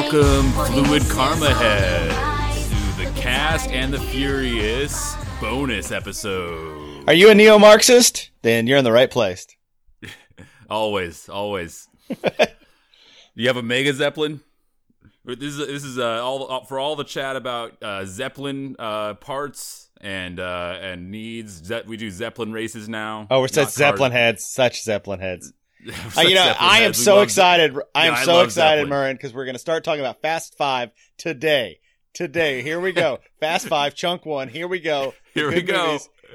Welcome, Fluid Karma heads, to the Cast and the Furious bonus episode. Are you a neo-Marxist? Then you're in the right place. Always. You have a Mega Zeppelin? This is all for all the chat about Zeppelin parts and needs. We do Zeppelin races now. Oh, we're such Zeppelin heads. Such Zeppelin heads. I am so excited. I am so excited, Murren, because we're going to start talking about Fast 5 today. Here we go. Fast 5, Chunk 1. Here we go. Here we go.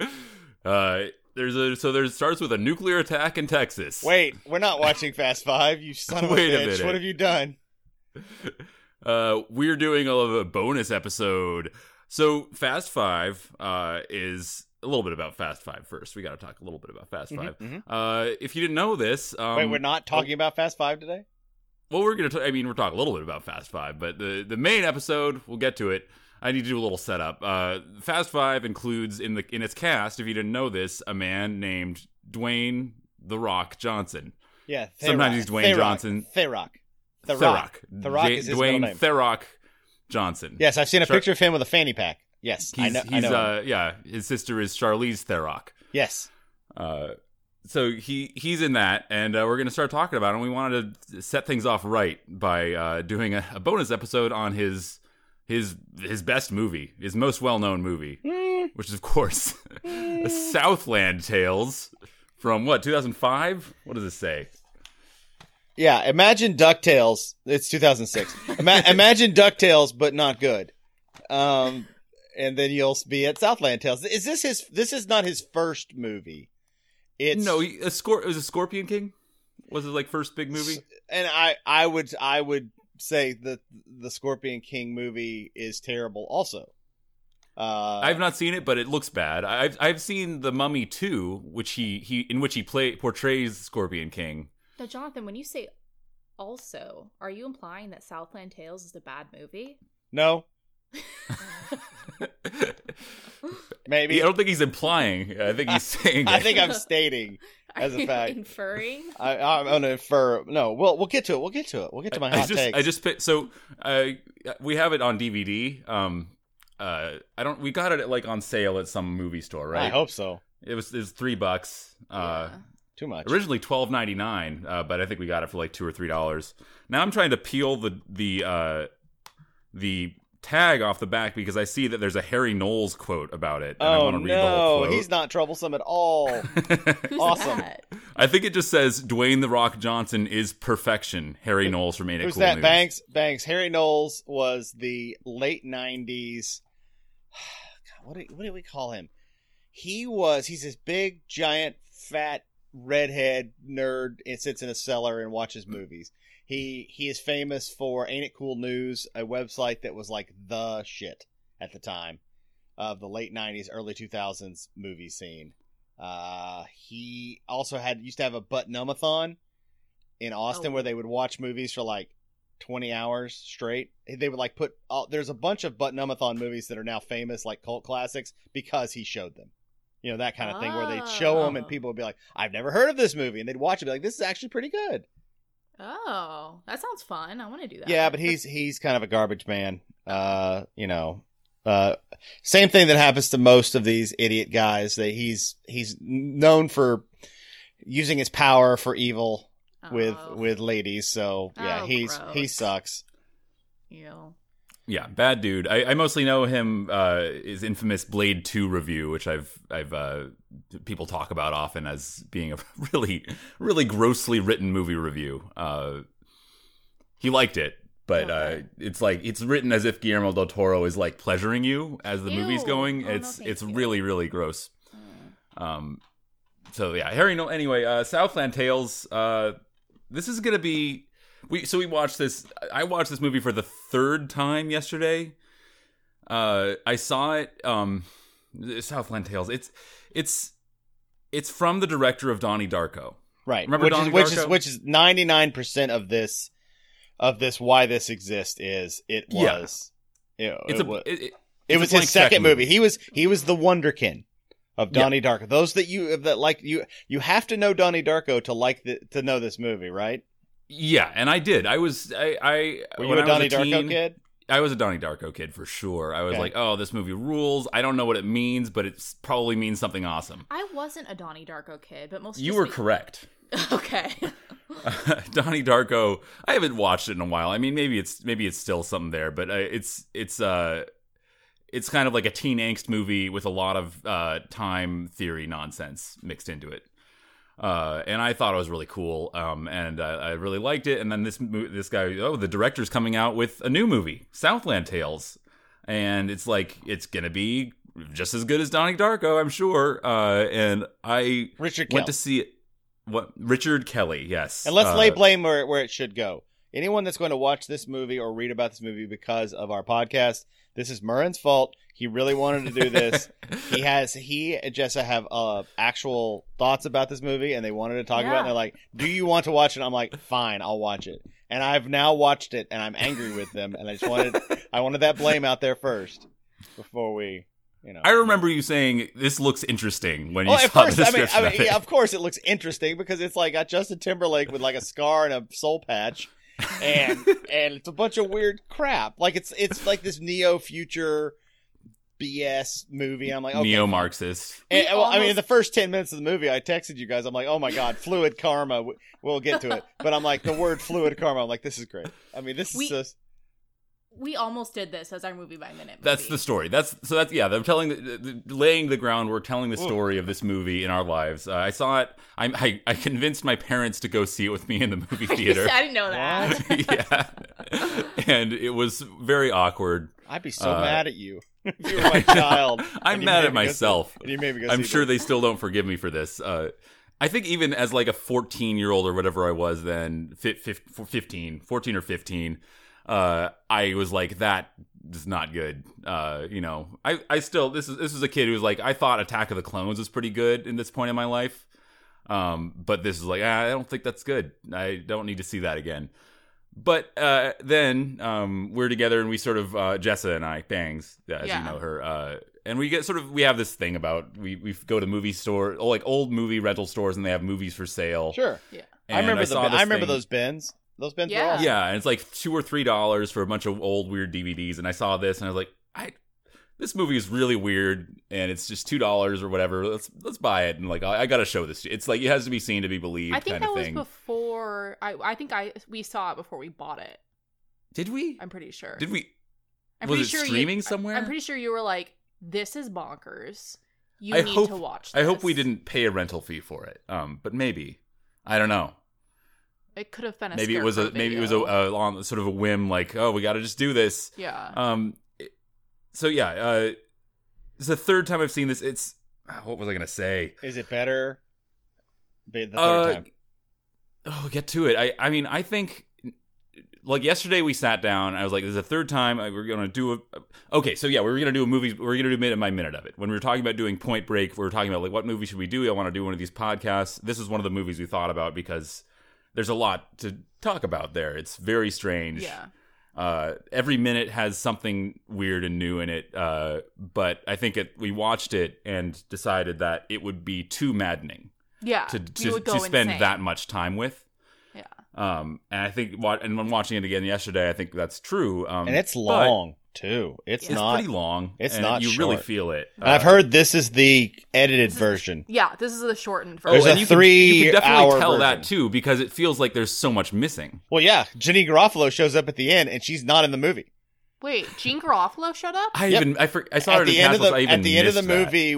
There starts with a nuclear attack in Texas. Wait, we're not watching Fast 5. You son of a bitch. Minute. What have you done? We're doing a bonus episode. So Fast 5 is a little bit about Fast 5 first. We got to talk a little bit about Fast 5. If you didn't know this... Wait, we're not talking about Fast 5 today? Well, we're going to... we're talking a little bit about Fast 5, but the main episode, we'll get to it. I need to do a little setup. Fast 5 includes in its cast, if you didn't know this, a man named Dwayne The Rock Johnson. Yeah, sometimes he's Dwayne Johnson. The Rock is his middle name. The Rock Johnson. Yes, I've seen a picture of him with a fanny pack. Yes, I know. His sister is Charlize Theroux. Yes. So he's in that, and we're going to start talking about him. We wanted to set things off right by doing a bonus episode on his best movie, his most well-known movie, which is, of course, the Southland Tales from, 2005? What does it say? Yeah, imagine DuckTales. It's 2006. Imagine DuckTales, but not good. And then you'll be at Southland Tales. This is not his first movie. It was a Scorpion King? Was his first big movie? And I would say that the Scorpion King movie is terrible also. I've not seen it, but it looks bad. I've seen The Mummy 2, which he portrays Scorpion King. Now, Jonathan, when you say also, are you implying that Southland Tales is a bad movie? No. Maybe. I don't think he's implying. I think he's saying. I think I'm stating as a fact. Inferring. I'm gonna infer. No, we'll get to it. We'll get to my hot takes. So we have it on DVD. We got it on sale at some movie store, right? I hope so. It was $3. Yeah. Too much. Originally $12.99, but I think we got it for $2 or $3. Now I'm trying to peel the tag off the back because I see that there's a Harry Knowles quote about it. And I want to read the whole quote. He's not troublesome at all. Who's awesome. That? I think it just says Dwayne The Rock Johnson is perfection. Harry Knowles from Ain't It Cool Who's that? News. Banks. Harry Knowles was the late 90s. God, what do we call him? He's this big, giant, fat, redhead nerd and sits in a cellar and watches movies. He is famous for Ain't It Cool News, a website that was the shit at the time of the late 90s, early 2000s movie scene. He also used to have a Butnumathon in Austin where they would watch movies for 20 hours straight. They would there's a bunch of Butnumathon movies that are now famous, cult classics, because he showed them. You know, that kind of thing where they'd show them and people would be like, I've never heard of this movie. And they'd watch it and be like, this is actually pretty good. Oh, that sounds fun. I want to do that. Yeah, but he's kind of a garbage man. Same thing that happens to most of these idiot guys. That he's known for using his power for evil with ladies. So yeah, he sucks. Yeah, bad dude. I mostly know him his infamous Blade 2 review, which I've people talk about often as being a really, really grossly written movie review. He liked it, but it's written as if Guillermo del Toro is pleasuring you as the movie's going. It's really, really gross. So yeah, Harry. No, anyway, Southland Tales. This is gonna be. We watched this. I watched this movie for the third time yesterday. I saw it. Southland Tales. It's from the director of Donnie Darko. Right. Remember Donnie Darko? Which is 99% of this. Why this exists is it was. Yeah. It was his second movie. He was the Wonderkin of Donnie Darko. Those you have to know Donnie Darko to to know this movie, right? Yeah, and I did. I was Were you when a I was Donnie Darko teen, kid? I was a Donnie Darko kid for sure. I was Okay. like, oh, this movie rules. I don't know what it means, but it probably means something awesome. I wasn't a Donnie Darko kid, but mostly You were correct. Okay. Donnie Darko. I haven't watched it in a while. I mean, maybe it's still something there, but it's kind of like a teen angst movie with a lot of time theory nonsense mixed into it. And I thought it was really cool, and I really liked it. And then this guy, the director's coming out with a new movie, Southland Tales, and it's like it's gonna be just as good as Donnie Darko, I'm sure. And I Richard went Kelly. to see it. What Richard Kelly? Yes. And let's lay blame where it should go. Anyone that's going to watch this movie or read about this movie because of our podcast, this is Murren's fault. He really wanted to do this. He and Jessa have actual thoughts about this movie, and they wanted to talk about it. And they're like, "Do you want to watch it?" I'm like, "Fine, I'll watch it." And I've now watched it, and I'm angry with them. And I wanted that blame out there first before we. I remember you saying this looks interesting when you Well, at saw first, the description of it. yeah, of course it looks interesting because it's like got Justin Timberlake with like a scar and a soul patch, and it's a bunch of weird crap. Like it's like this neo future BS movie. I'm like, okay, neo-Marxist. And, well, I mean, in the first 10 minutes of the movie, I texted you guys. I'm like, oh my god, fluid karma. We'll get to it, but I'm like the word fluid karma. I'm like, this is great. I mean, this is just. We almost did this as our movie by minute movie. That's the story. That's yeah. They're laying the groundwork, telling the story of this movie in our lives. I saw it. I convinced my parents to go see it with me in the movie theater. I didn't know that. Yeah, and it was very awkward. I'd be so mad at you if you were my child. I'm mad at myself. And you made me go I'm see sure this. they still don't forgive me for this. I think even as like a 14-year-old or whatever I was then, 14 or 15. I was like, that is not good. I still, this is a kid who was like, I thought Attack of the Clones was pretty good in this point in my life. But this is like, I don't think that's good. I don't need to see that again. But, then, we're together and we sort of, Jessa and I, Bangs, as you know her, and we have this thing about, we go to movie store, like old movie rental stores, and they have movies for sale. Sure. Yeah. I remember thing. those bins. Those bins were Yeah. awesome. Yeah, and it's like $2 or $3 for a bunch of old weird DVDs, and I saw this and I was like, this movie is really weird, and it's just $2 or whatever. Let's buy it, and like I gotta show this. It's like it has to be seen to be believed. I think kind that of was thing. before. I think we saw it before we bought it. Did we? I'm pretty sure. Did we? I'm Was pretty it sure streaming somewhere? I'm pretty sure you were like, "This is bonkers. You I need hope- to watch I this." hope we didn't pay a rental fee for it. But maybe I don't know. It could have been a Maybe it was on sort of a whim, like, oh, we got to just do this. Yeah. So yeah, it's the third time I've seen this. It's what was I gonna say? Is it better? The third time. Oh, get to it. I mean, I think like yesterday we sat down. I was like, "This is the third time we're gonna do a." Okay, so yeah, we were gonna do a movie. We're gonna do minute by minute of it. When we were talking about doing Point Break, we were talking about like what movie should we do. I want to do one of these podcasts. This is one of the movies we thought about because there's a lot to talk about there. It's very strange. Yeah. Every minute has something weird and new in it. But I think we watched it and decided that it would be too maddening. Yeah. To spend insane. that much time with. Yeah. And I think and when watching it again yesterday, I think that's true. And it's long too. It's not pretty long. It's and not you short. really feel it. And I've heard this is the edited version. Yeah, this is the shortened Oh, version. There's and a you can definitely 3-hour tell version. that too because it feels like there's so much missing. Well, yeah, Jenny Garofalo shows up at the end, and she's not in the movie. Wait, Jean Garofalo showed up? I saw her At in the end of Castles, I the even at the end of the missed that. movie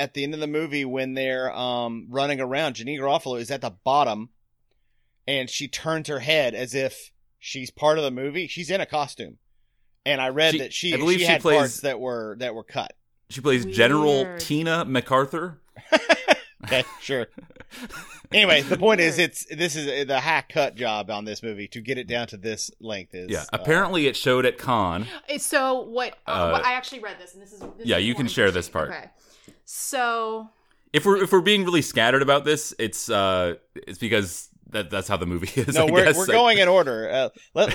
when they're running around, Jenny Garofalo is at the bottom, and she turns her head as if she's part of the movie. She's in a costume, and I read that I believe she she had plays- parts that were cut. She plays General Weird. Tina MacArthur. Okay, sure. Anyway, the point is, this is the hack cut job on this movie to get it down to this length. Is Yeah, apparently it showed at Cannes. So what I actually read this, and this is Yeah, you more can share this interesting. part. Okay. So If we're being really scattered about this, it's because that's how the movie is. no, I we're guess. going in order.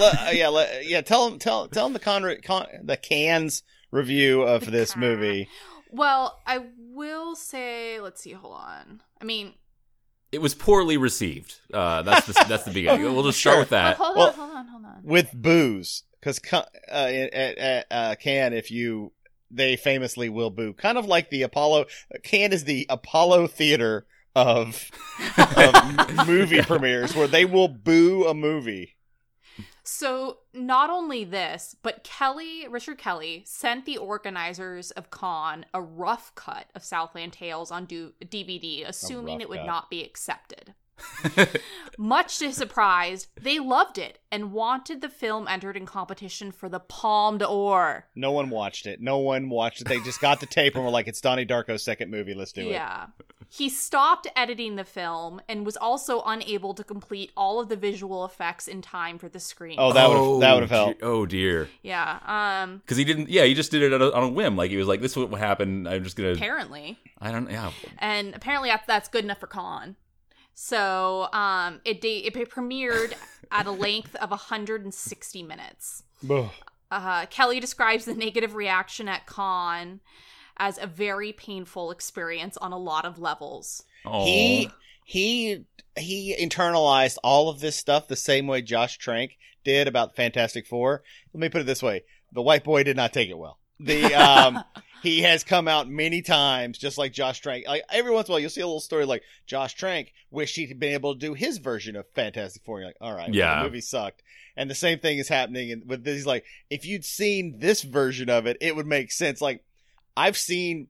Tell them the Cannes review of this movie. Well, I will say, let's see, hold on. I mean, It was poorly received. That's the beginning. We'll just start with that. Hold Well, on. With booze, because at Cannes, they famously will boo, kind of like the Apollo. Cannes is the Apollo Theater of movie premieres, where they will boo a movie. So not only this, but Richard Kelly sent the organizers of Cannes a rough cut of Southland Tales on DVD, assuming it would not be accepted. Much to his surprise, they loved it and wanted the film entered in competition for the Palme d'Or. No one watched it. They just got the tape and were like, it's Donnie Darko's second movie. Let's do it. Yeah. He stopped editing the film and was also unable to complete all of the visual effects in time for the screen. Oh, that would have helped. Oh dear. Yeah. Because he didn't. Yeah, he just did it on a whim. Like he was like, "This is what happened. I'm just gonna." Apparently. I don't. Yeah. And apparently that's good enough for Cannes. So it premiered at a length of 160 minutes. Kelly describes the negative reaction at Cannes as a very painful experience on a lot of levels. He internalized all of this stuff the same way Josh Trank did about Fantastic Four. Let me put it this way: the white boy did not take it well. He has come out many times, just like Josh Trank. Like every once in a while, you'll see a little story like Josh Trank wished he'd been able to do his version of Fantastic Four. And you're like, all right, well, the movie sucked. And the same thing is happening with this. He's like, if you'd seen this version of it, it would make sense. Like, I've seen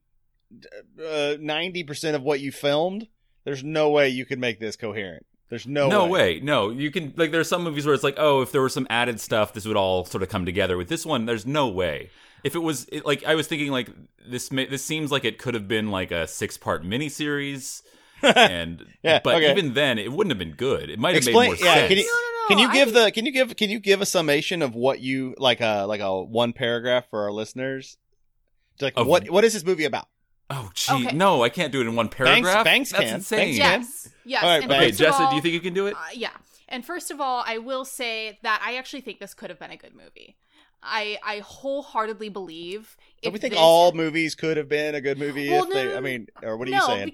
90% of what you filmed. There's no way you could make this coherent. There's no way. No, you can, like, there's some movies where it's like, oh, if there was some added stuff, this would all sort of come together. With this one, there's no way. If it was, like, I was thinking, like, this seems like it could have been, like, a 6-part miniseries. And, even then, it wouldn't have been good. It might have made more sense. Can you give a summation of what you, like a one paragraph for our listeners? Like, what is this movie about? Oh, gee. Okay. No, I can't do it in one paragraph. Banks That's can. insane. Yes. All right, okay, Jessa, do you think you can do it? Yeah. And first of all, I will say that I actually think this could have been a good movie. I wholeheartedly believe. Do we think all movies could have been a good movie? Or what are you saying?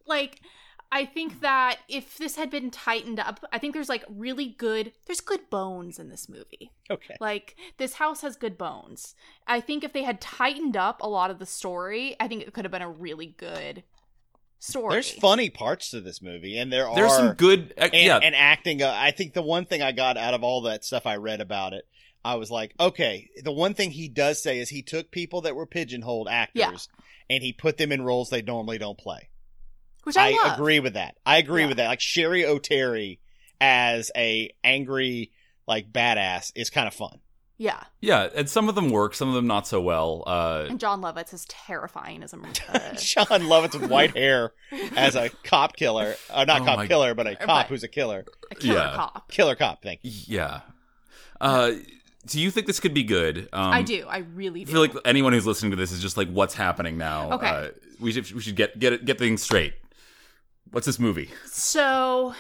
I think that if this had been tightened up, I think there's there's good bones in this movie. Okay. Like, this house has good bones. I think if they had tightened up a lot of the story, I think it could have been a really good story. There's funny parts to this movie, and there's some good and acting. I think the one thing I got out of all that stuff I read about it, I was like, okay, the one thing he does say is he took people that were pigeonholed actors and he put them in roles they normally don't play. Which I love. agree with that. Like Sherry O'Terry as a angry, like, badass is kind of fun. Yeah. Yeah, and some of them work, some of them not so well. And John Lovitz is terrifying as a John Lovitz with white hair as a cop killer. Killer, but a cop who's a killer. A killer cop. Killer cop, thank you. Yeah. Do you think this could be good? I do. I really do. I feel like anyone who's listening to this is just like, what's happening now? Okay. We should get things straight. What's this movie? So,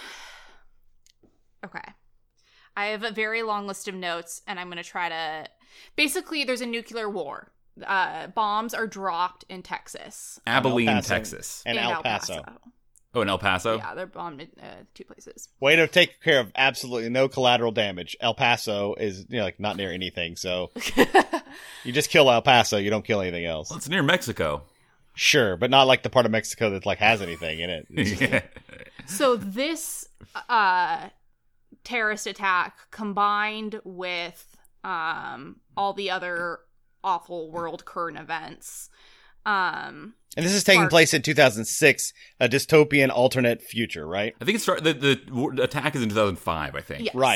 okay. I have a very long list of notes, and I'm going to try to... Basically, there's a nuclear war. Bombs are dropped in Texas. Abilene, Texas. And El Paso. Oh, in El Paso? Yeah, they're bombed in 2 places. Way to take care of absolutely no collateral damage. El Paso is, not near anything, so... You just kill El Paso, you don't kill anything else. Well, it's near Mexico. Sure, but not like the part of Mexico that, like, has anything in it. Yeah. So this terrorist attack, combined with all the other awful world current events, and this is taking place in 2006, a dystopian alternate future, right? I think the attack is in 2005, I think. Yes. Right.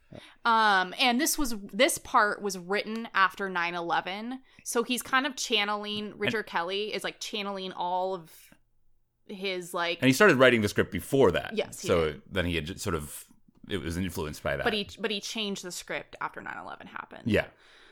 And this part was written after 9/11, so he's kind of channeling, Richard Kelly is like channeling all of his, like... And he started writing the script before that. Yes, then he had sort of, it was influenced by that. But he changed the script after 9/11 happened. Yeah.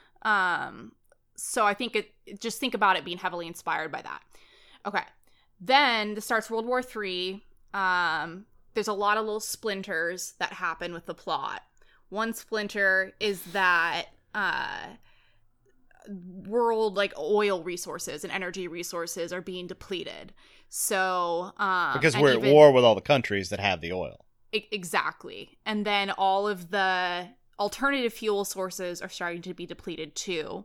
So I think just think about it being heavily inspired by that. Okay. Then starts World War III. There's a lot of little splinters that happen with the plot. One splinter is that world like oil resources and energy resources are being depleted. So because we're at war with all the countries that have the oil. Exactly. And then all of the alternative fuel sources are starting to be depleted too.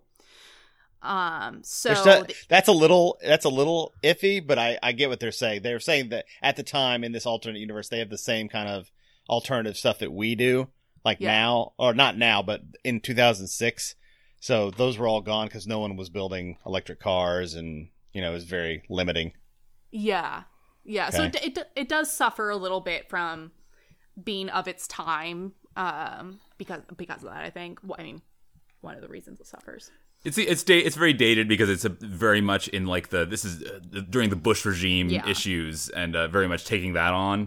So that's a little iffy, but I get what they're saying. They're saying that at the time in this alternate universe, they have the same kind of alternative stuff that we do, like now, or not now, but in 2006. So those were all gone because no one was building electric cars, and it was very limiting. Yeah. Okay. So it does suffer a little bit from being of its time, because of that. I think. I mean, one of the reasons it suffers. It's very dated because it's very much in like this is during the Bush regime issues, and very much taking that on.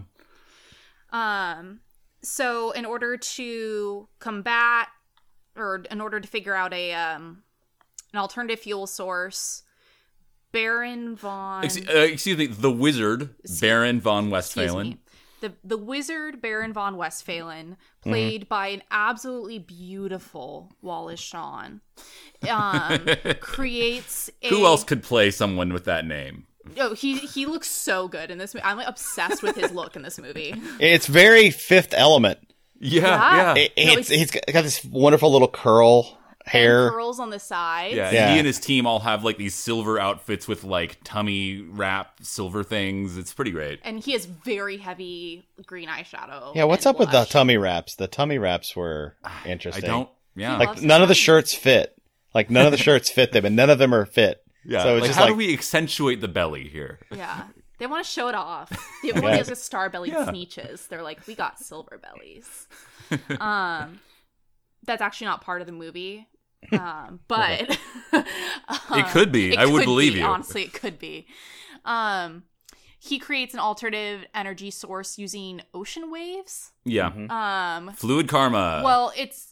So in order to combat, or in order to figure out an alternative fuel source, Baron von excuse me, the wizard Baron von Westphalen. The wizard Baron von Westphalen, played by an absolutely beautiful Wallace Shawn, creates Who else could play someone with that name? Oh, he looks so good in this movie. I'm like, obsessed with his look in this movie. It's very Fifth Element. Yeah. He's got this wonderful little curl hair, curls on the sides. Yeah, he and his team all have like these silver outfits with like tummy wrap silver things. It's pretty great. And he has very heavy green eyeshadow. Yeah, what's up with the tummy wraps? The tummy wraps were interesting. Like none of the shirts fit. Like none of the shirts fit them, and none of them are fit. Yeah, so it's like, just how do we accentuate the belly here? Yeah. They want to show it off. They want to get star-bellied sneeches. They're like, we got silver bellies. That's actually not part of the movie. But it could be. I would believe you. Honestly, it could be. He creates an alternative energy source using ocean waves. Yeah. Fluid karma. Well, it's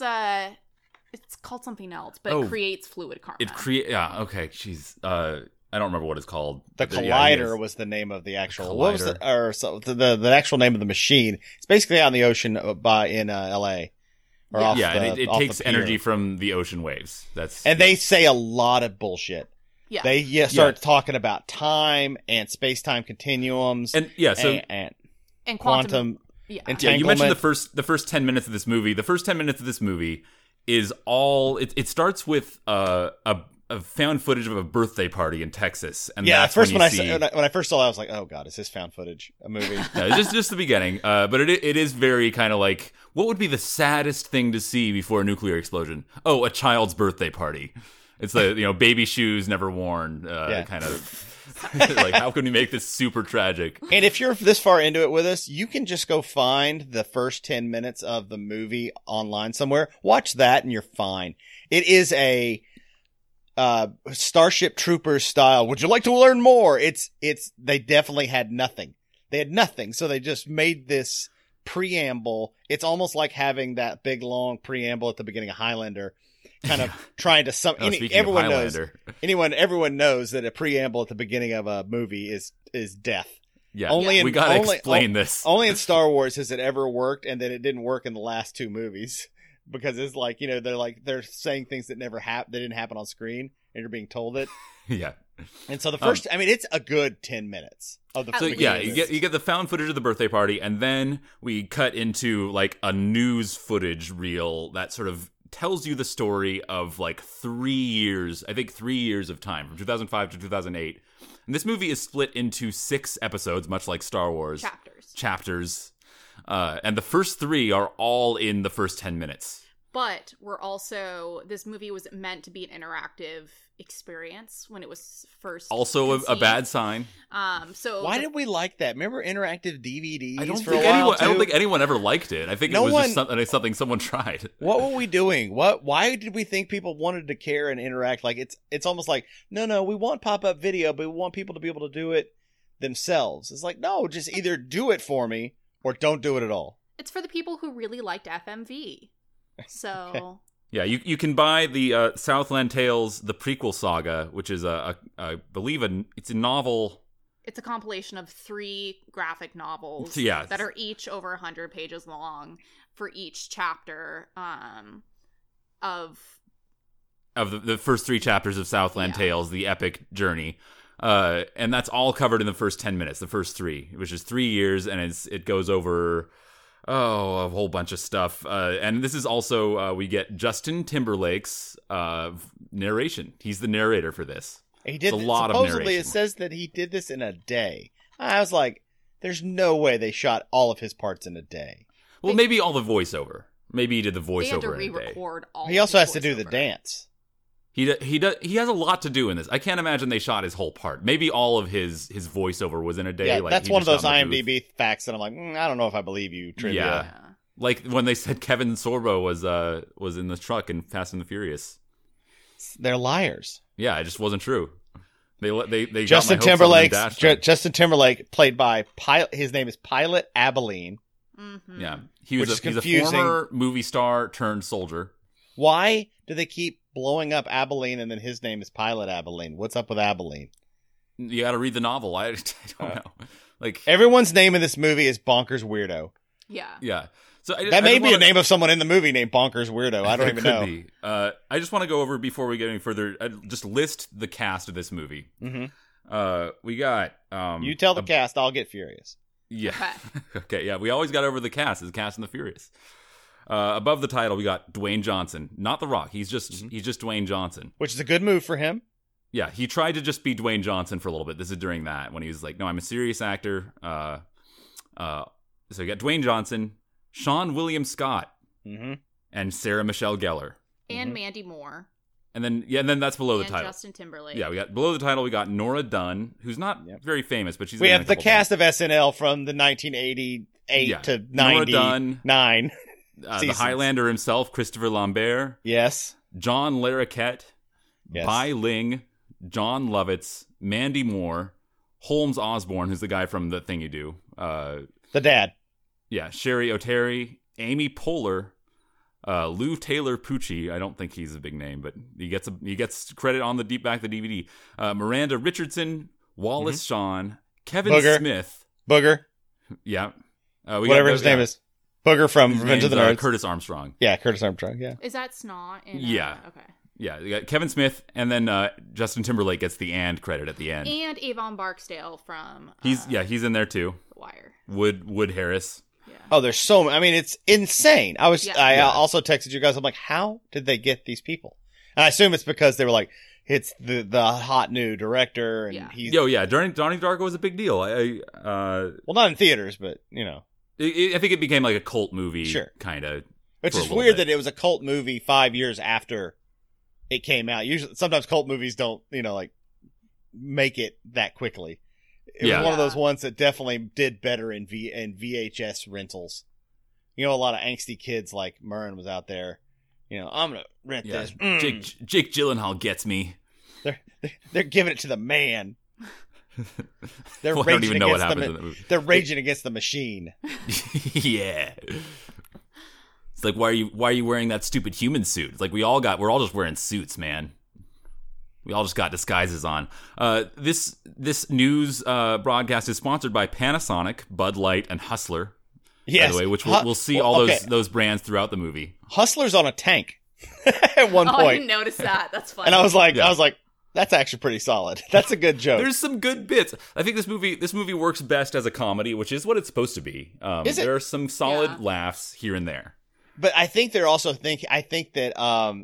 called something else, but it creates fluid karma. Okay. Jeez. I don't remember what it's called. The Collider was the name of the actual. What was the actual name of the machine? It's basically out in the ocean in L.A. It takes energy from the ocean waves. And they say a lot of bullshit. Yeah. They start talking about time and space-time continuums. And quantum entanglement. Yeah, you mentioned the first 10 minutes of this movie. The first 10 minutes of this movie is all. It starts with a found footage of a birthday party in Texas, and that's when I first saw it, I was like, "Oh God, is this found footage a movie?" just the beginning, but it is very kind of like, what would be the saddest thing to see before a nuclear explosion? Oh, a child's birthday party. It's the baby shoes never worn, kind of. Like, how can we make this super tragic? And if you're this far into it with us, you can just go find the first 10 minutes of the movie online somewhere. Watch that, and you're fine. It is a Starship Troopers style. Would you like to learn more? They definitely had nothing. They had nothing, so they just made this preamble. It's almost like having that big long preamble at the beginning of Highlander, kind of trying to everyone knows that a preamble at the beginning of a movie is death. Yeah, we gotta explain this. Only in Star Wars has it ever worked, and then it didn't work in the last two movies. Because it's like, they're saying things that that didn't happen on screen, and you're being told it. Yeah. And so the first, it's a good 10 minutes of the. So yeah, you get the found footage of the birthday party, and then we cut into like a news footage reel that sort of tells you the story of like 3 years. I think 3 years of time from 2005 to 2008. And this movie is split into 6 episodes, much like Star Wars. Chapters. And the first 3 are all in the first 10 minutes. But this movie was meant to be an interactive experience when it was first also a bad sign. So why did we like that? Remember interactive DVDs? I don't think anyone ever liked it. I think it was just something someone tried. What were we doing? Why did we think people wanted to care and interact? Like it's almost like no, we want pop-up video, but we want people to be able to do it themselves. It's like, no, just either do it for me or don't do it at all. It's for the people who really liked FMV. So okay. Yeah, you can buy the Southland Tales, the prequel saga, which is I believe it's a novel. It's a compilation of 3 graphic novels that are each over 100 pages long for each chapter of of the first 3 chapters of Southland Yeah. Tales, the epic journey. And that's all covered in the first 10 minutes, the first 3, which is 3 years, and it goes over a whole bunch of stuff. And this is also we get Justin Timberlake's narration. He's the narrator for this. He did It's a lot of supposedly narration. it says that he did this in a day. I was like, there's no way they shot all of his parts in a day. Well, maybe all the voiceover. Maybe he did the They had to voiceover in a day. re-record all. He of also his has to do the voiceover. dance. He has a lot to do in this. I can't imagine they shot his whole part. Maybe all of his voiceover was in a day. Yeah, like that's he one of just those shot in the booth. IMDb facts that I'm like, I don't know if I believe you. Trivia. Yeah. Like when they said Kevin Sorbo was in the truck in Fast and the Furious. They're liars. Yeah, it just wasn't true. They got Justin my hopes up and Timberlake. dashed them. Justin Timberlake, played by his name is Pilot Abilene. Mm-hmm. Yeah, he's a confusing. former movie star turned soldier. Why do they keep blowing up Abilene and then his name is Pilot Abilene? What's up with Abilene? You got to read the novel. I don't know. Like Everyone's name in this movie is Bonkers Weirdo. Yeah. yeah. So I That may just be a wanna- name of someone in the movie named Bonkers Weirdo. I don't It even could know. be. I just want to go over before we get any further. Just list the cast of this movie. Mhm. We got. You tell the cast, I'll get furious. Yeah. Okay. Yeah. We always got over the cast. Is Cast and the Furious. Above the title, we got Dwayne Johnson, not The Rock. He's just Dwayne Johnson. Which is a good move for him. Yeah, he tried to just be Dwayne Johnson for a little bit. This is during that when he was like, "No, I'm a serious actor." So you got Dwayne Johnson, Sean William Scott, Mm-hmm. and Sarah Michelle Gellar, And Mandy Moore. and then that's below the And title. Justin Timberlake. Yeah, we got below the title. We got Nora Dunn, who's not Yep. very famous, but she's We been in have a the couple cast of SNL from the 1988 Yeah. to Nora Dunn. 99. the seasons. Highlander himself, Christopher Lambert, Yes. John Larroquette, Yes. Bai Ling, John Lovitz, Mandy Moore, Holmes Osborne, who's the guy from The Thing You Do. The dad. Yeah, Sherry O'Terry, Amy Poehler, Lou Taylor Pucci. I don't think he's a big name, but he gets credit on the deep back of the DVD. Miranda Richardson, Wallace Shawn, Kevin Booger. Smith. Booger. Yeah, Whatever his name is. Booger from Revenge of the Nerds. Curtis Armstrong. Yeah, Curtis Armstrong. Yeah. Is that Snot? Yeah. Okay. Yeah, you got Kevin Smith, and then Justin Timberlake gets the "and" credit at the end. And Avon Barksdale from He's in there too. The Wire. Wood Harris. Yeah. Oh, there's so many. I mean, it's insane. I Yeah. also texted you guys. I'm like, how did they get these people? And I assume it's because they were like, it's the hot new director, and Yeah. he's Yeah. Donnie Darko was a big deal. well, not in theaters, but I think it became like a cult movie, Sure. kind of. Which for a is little weird bit. that it was a cult movie 5 years after it came out. Usually, sometimes cult movies don't, like make it that quickly. It Yeah. was one of those ones that definitely did better in VHS rentals. A lot of angsty kids like Murren was out there. I'm gonna rent Yeah, this. Jake Gyllenhaal gets me. They're giving it to the man. They're Well, I don't raging even know what against happens in the movie. They're raging against the machine. Yeah. It's like, why are you wearing that stupid human suit? It's like we're all just wearing suits, man. We all just got disguises on. This news broadcast is sponsored by Panasonic, Bud Light, and Hustler. Yes. By the way, which we'll see all okay. those brands throughout the movie. Hustler's on a tank at one Oh, I point. didn't notice that. That's funny. And I was like, Yeah. that's actually pretty solid. That's a good joke. There's some good bits. I think this movie works best as a comedy, which is what it's supposed to be. Is it? There are some solid Yeah. laughs here and there. But I think they're also I think that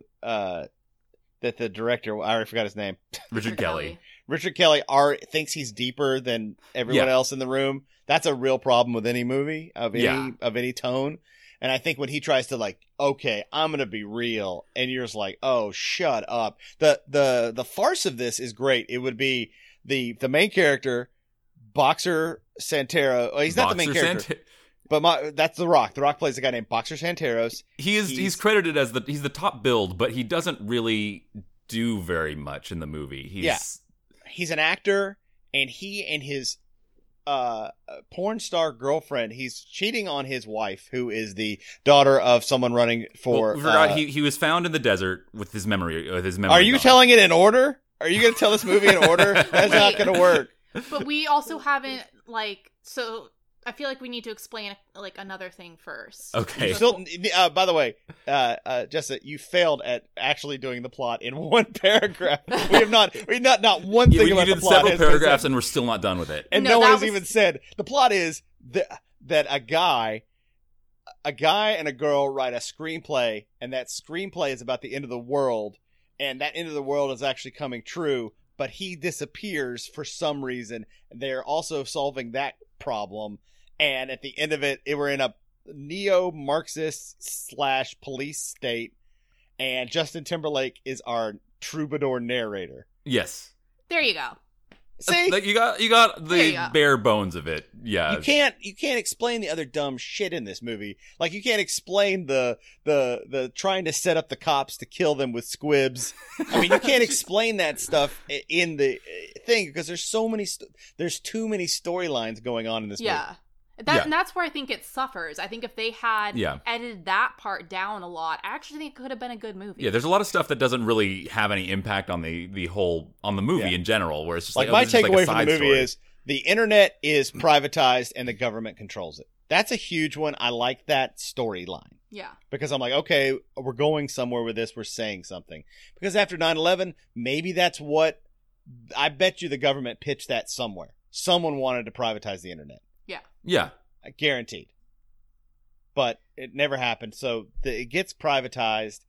that the director, I already forgot his name, Richard Kelly. Richard Kelly, thinks he's deeper than everyone Yeah. else in the room. That's a real problem with any movie of Yeah. any tone. And I think when he tries to like, okay, I'm gonna be real, and you're just like, oh, shut up. The farce of this is great. It would be the main character, Boxer Santero. Oh, he's not the main Boxer character, but that's The Rock. The Rock plays a guy named Boxer Santeros. He's credited as he's the top build, but he doesn't really do very much in the movie. He's an actor, and he and his porn star girlfriend, he's cheating on his wife, who is the daughter of someone running for. Well, we forgot he was found in the desert with his memory. Are you gone. telling it in order? Are you going to tell this movie in order? That's not going to work. But we also haven't, so I feel like we need to explain like another thing first. Okay. You still, by the way, Jessica, you failed at actually doing the plot in one paragraph. We've not one thing We about the did plot. several has been paragraphs said. and we're still not done with it. And No, no that one has was- even said the plot is that a guy and a girl write a screenplay, and that screenplay is about the end of the world, and that end of the world is actually coming true, but he disappears for some reason. They're also solving that problem, and at the end of it, we're in a neo-Marxist / police state, and Justin Timberlake is our troubadour narrator. Yes. There you go. See? Like, you got There you the go. bare bones of it. Yeah. You can't explain the other dumb shit in this movie. Like, you can't explain the trying to set up the cops to kill them with squibs. I mean, you can't explain that stuff in the thing because there's there's too many storylines going on in this movie. Yeah. Yeah. And that's where I think it suffers. I think if they had Yeah. edited that part down a lot, I actually think it could have been a good movie. Yeah, there's a lot of stuff that doesn't really have any impact on the movie Yeah. in general, where it's just Like, like, my this is takeaway a from the side movie story. is the internet is privatized and the government controls it. That's a huge one. I like that storyline. Yeah. Because I'm like, okay, we're going somewhere with this. We're saying something. Because after 9/11, maybe that's what, I bet you the government pitched that somewhere. Someone wanted to privatize the internet. Yeah. Guaranteed. But it never happened. So it gets privatized.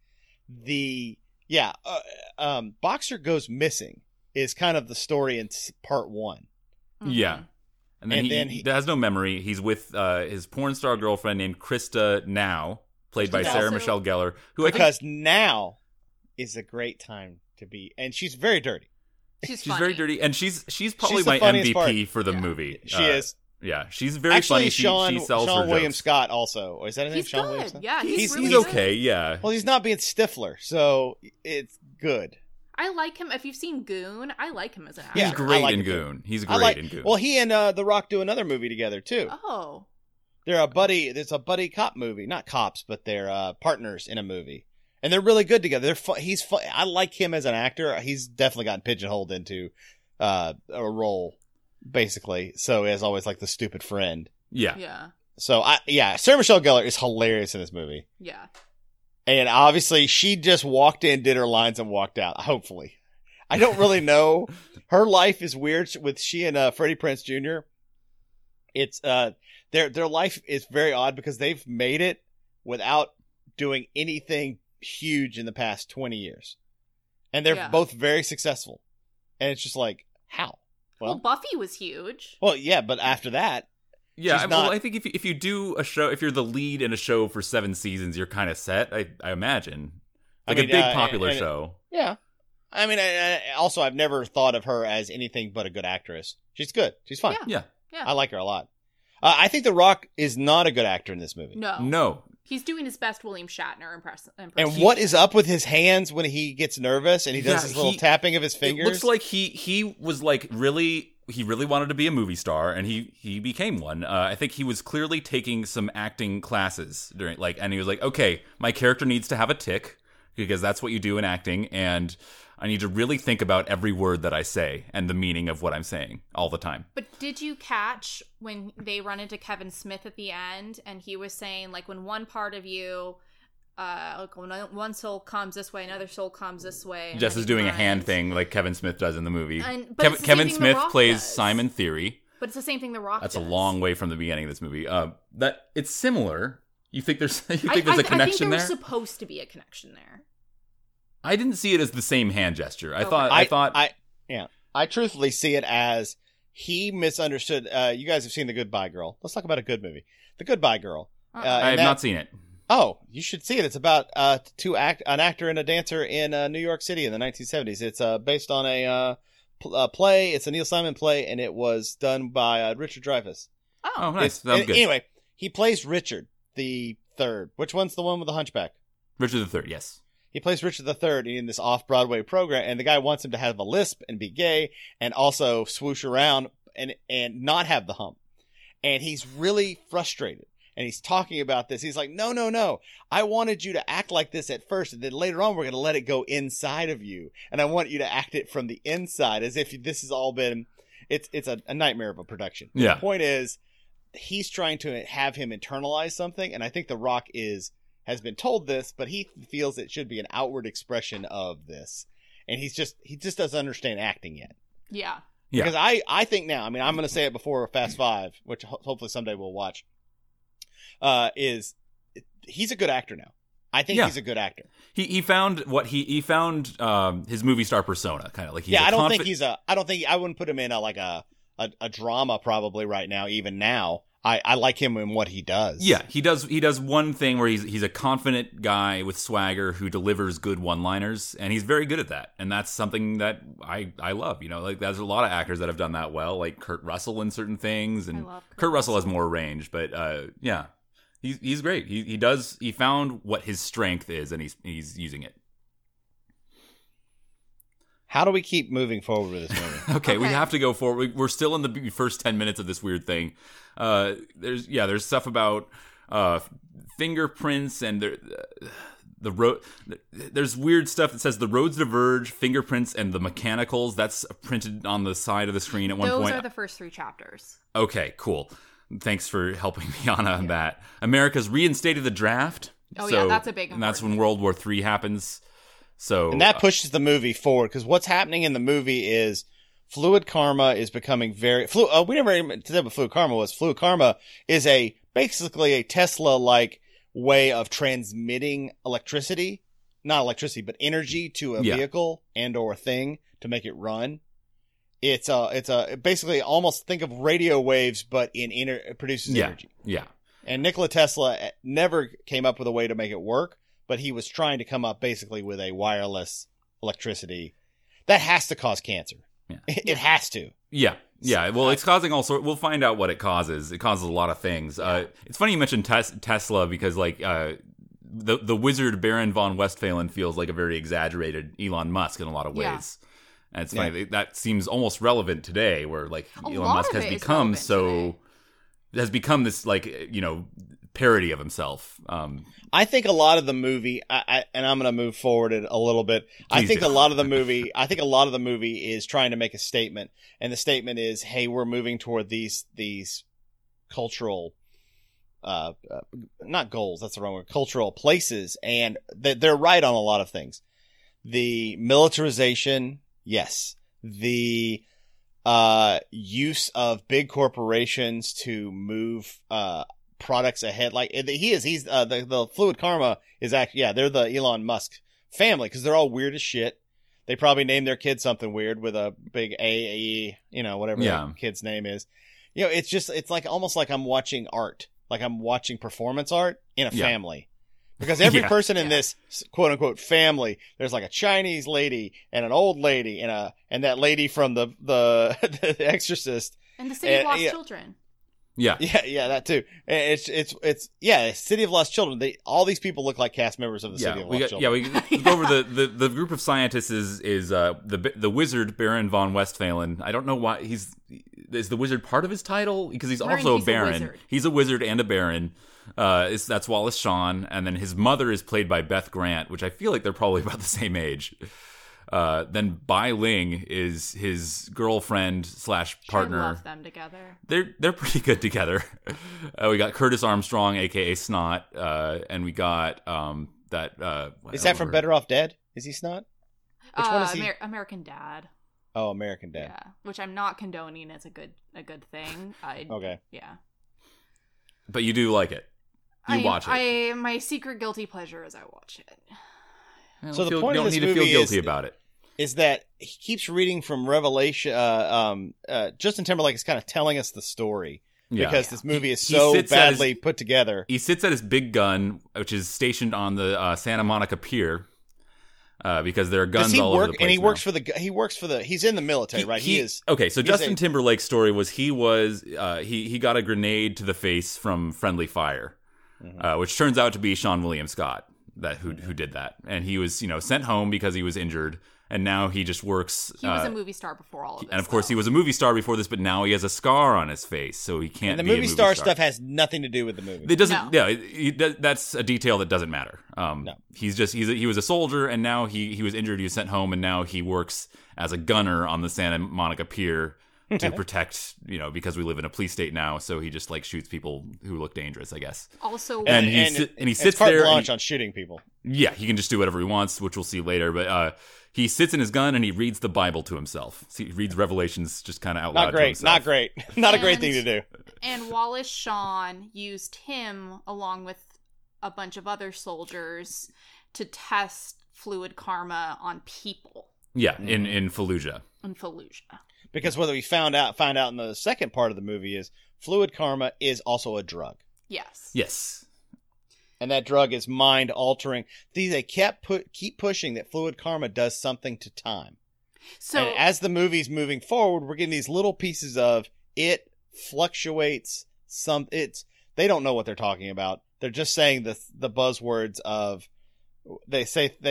Boxer goes missing is kind of the story in part one. Mhm. Yeah. And then, he has no memory. He's with his porn star girlfriend named Krista Now, played by Krista Sarah Now. Michelle Gellar, who I think Because now is a great time to be. And she's very dirty. She's she's funny. very dirty, and she's probably She's the my funniest MVP part. for the Yeah. movie. She is. Yeah, she's very Actually, funny. Sean, she sells Sean her William jokes. Scott also. Or is that his name? He's Sean good. William Scott? Yeah, He's really He's good. okay, yeah. Well, he's not being Stifler, so it's good. I like him. If you've seen Goon, I like him as an actor. Yeah, He's great I like in him too. Goon. He's I great in Goon. Well, he and The Rock do another movie together too. Oh. They're a buddy. There's a buddy cop movie, not cops, but they're partners in a movie, and they're really good together. He's fun. I like him as an actor. He's definitely gotten pigeonholed into a role, basically. So as always, like the stupid friend. yeah. Yeah. So Sarah Michelle Gellar is hilarious in this movie, Yeah. and obviously she just walked in, did her lines, and walked out. Hopefully, I don't really know. Her life is weird with she and Freddie Prinze Jr. It's their life is very odd because they've made it without doing anything huge in the past 20 years, and they're Yeah. both very successful. And it's just like, how? Well, Well, Buffy was huge. yeah, but after that, Yeah, She's well, not- I think if you do a show, if you're the lead in a show for 7 seasons, you're kind of set. I imagine, I like mean, a big and- popular and- show. yeah. I mean, also I've never thought of her as anything but a good actress. She's good. She's fine. Yeah. Yeah, Yeah. I like her a lot. I think The Rock is not a good actor in this movie. no, He's doing his best William Shatner impression. And what is up with his hands when he gets nervous and he does Yeah, his little he- tapping of his fingers? It looks like he was like really wanted to be a movie star, and he became one. I think he was clearly taking some acting classes during and he was like, okay, my character needs to have a tick because that's what you do in acting, and I need to really think about every word that I say and the meaning of what I'm saying all the time. But did you catch when they run into Kevin Smith at the end and he was saying, like, when one part of you, like when one soul comes this way, another soul comes this way. and Jess then is he doing a runs. hand thing like Kevin Smith does in the movie. But it's the same Kevin thing The Smith Rock plays does. Simon Theory. But it's the same thing The Rock That's does. a long way from the beginning of this movie. That it's similar. You think there's a I connection think there there? was supposed to be a connection there. I didn't see it as the same hand gesture. I Okay. thought I truthfully see it as he misunderstood. You guys have seen The Goodbye Girl. Let's talk about a good movie. The Goodbye Girl. Uh-uh. I have not seen it. Oh, you should see it. It's about an actor and a dancer in New York City in the 1970s. It's based on a play. It's a Neil Simon play, and it was done by Richard Dreyfuss. Oh, nice. It's- Sounds good. Anyway, he plays Richard the Third. Which one's the one with the hunchback? Richard III, yes. He plays Richard III in this off-Broadway program, and the guy wants him to have a lisp and be gay and also swoosh around and not have the hump. And he's really frustrated. And he's talking about this. He's like, no. I wanted you to act like this at first, and then later on we're going to let it go inside of you. And I want you to act it from the inside as if this has all been... It's a nightmare of a production. Yeah. The point is, he's trying to have him internalize something, and I think The Rock has been told this, but he feels it should be an outward expression of this, and he just doesn't understand acting yet. Yeah. Yeah. Because I think now, I mean, I'm going to say it before Fast 5, which hopefully someday we'll watch, is he's a good actor now. I think he's a good actor. He found his movie star persona, kind of like. I wouldn't put him in a drama probably right now. Even now, I like him in what he does. Yeah, he does one thing where he's a confident guy with swagger who delivers good one-liners, and he's very good at that. And that's something that I love. You know, like there's a lot of actors that have done that well, like Kurt Russell in certain things, and Kurt Russell has more range, but yeah. He's great. He found what his strength is, and he's using it. How do we keep moving forward with this movie? Okay, we have to go forward. We're still in the first 10 minutes of this weird thing. There's stuff about fingerprints and the road. There's weird stuff that says the roads diverge, fingerprints, and the mechanicals. That's printed on the side of the screen at one point. Those are the first 3 chapters. Okay, cool. Thanks for helping me on that. America's reinstated the draft. Yeah, that's a big. And that's when World War III happens. So, and that pushes the movie forward, because what's happening in the movie is fluid karma is becoming very we never even said what fluid karma was. Fluid karma is basically a Tesla-like way of transmitting electricity, not electricity, but energy to a vehicle and or a thing to make it run. It's basically almost think of radio waves, but it produces energy. Yeah. And Nikola Tesla never came up with a way to make it work, but he was trying to come up basically with a wireless electricity that has to cause cancer. Yeah. It has to. Yeah. Yeah. Well, it's causing all sorts. We'll find out what it causes. It causes a lot of things. It's funny you mentioned Tesla, because like the wizard Baron von Westphalen feels like a very exaggerated Elon Musk in a lot of ways. Yeah. And it's funny that seems almost relevant today, where like Elon Musk has become this like, you know, parody of himself. I think a lot of the movie, and I'm going to move forward a little bit. I think a lot of the movie is trying to make a statement, and the statement is, "Hey, we're moving toward these cultural, not goals. That's the wrong word. Cultural places, and they're right on a lot of things. The militarization." Yes. The use of big corporations to move products ahead. Like he's the fluid karma is actually, they're the Elon Musk family, because they're all weird as shit. They probably named their kid something weird with a big A, you know, whatever the kid's name is. You know, it's like almost like I'm watching art, like I'm watching performance art in a family. Because every person in this quote unquote family, there's like a Chinese lady and an old lady and that lady from the Exorcist and the City of Lost Children. Yeah, that too. It's City of Lost Children. All these people look like cast members of the City of Lost Children. Yeah, we go over the group of scientists is the wizard Baron von Westphalen. I don't know why is the wizard part of his title, because he's also a baron. He's a wizard and a baron. That's Wallace Shawn, and then his mother is played by Beth Grant, which I feel like they're probably about the same age. Then Bai Ling is his girlfriend / partner. I love them together. They're pretty good together. We got Curtis Armstrong, aka Snot, and we got that. Is that from Better Off Dead? Is he Snot? Which one is he? American Dad. Oh, American Dad. Yeah, which I'm not condoning as a good thing. Okay. Yeah. But you do like it. You watch it. My secret guilty pleasure is I watch it. Well, so the point of this movie to feel guilty about it is that he keeps reading from Revelation. Justin Timberlake is kind of telling us the story because this movie is so badly put together. He sits at his big gun, which is stationed on the Santa Monica Pier, because there are guns all over the place. And he works for the. He's in the military, right? He is. Okay, so Justin Timberlake's story was he got a grenade to the face from friendly fire, which turns out to be Seann William Scott who did that, and he was sent home because he was injured, and now he just works. He was a movie star before all of this, and of course he was a movie star before this, but now he has a scar on his face, so he can't. And the movie star stuff has nothing to do with the movie. It doesn't. No. Yeah, that's a detail that doesn't matter. No. He was a soldier, and now he was injured. He was sent home, and now he works as a gunner on the Santa Monica Pier to protect, because we live in a police state now. So he just like shoots people who look dangerous, I guess. Also, and he sits it's carte there. blanche on shooting people. Yeah, he can just do whatever he wants, which we'll see later. But he sits in his gun and he reads the Bible to himself. So he reads Revelations just kind of out loud. Not great. Not great. Not a great thing to do. And Wallace Shawn used him along with a bunch of other soldiers to test fluid karma on people. Yeah, in Fallujah. In Fallujah. Because what we find out in the second part of the movie is fluid karma is also a drug. Yes. Yes. And that drug is mind altering. They keep pushing that fluid karma does something to time. So and as the movie's moving forward, we're getting these little pieces of it fluctuates. They don't know what they're talking about. They're just saying the buzzwords of they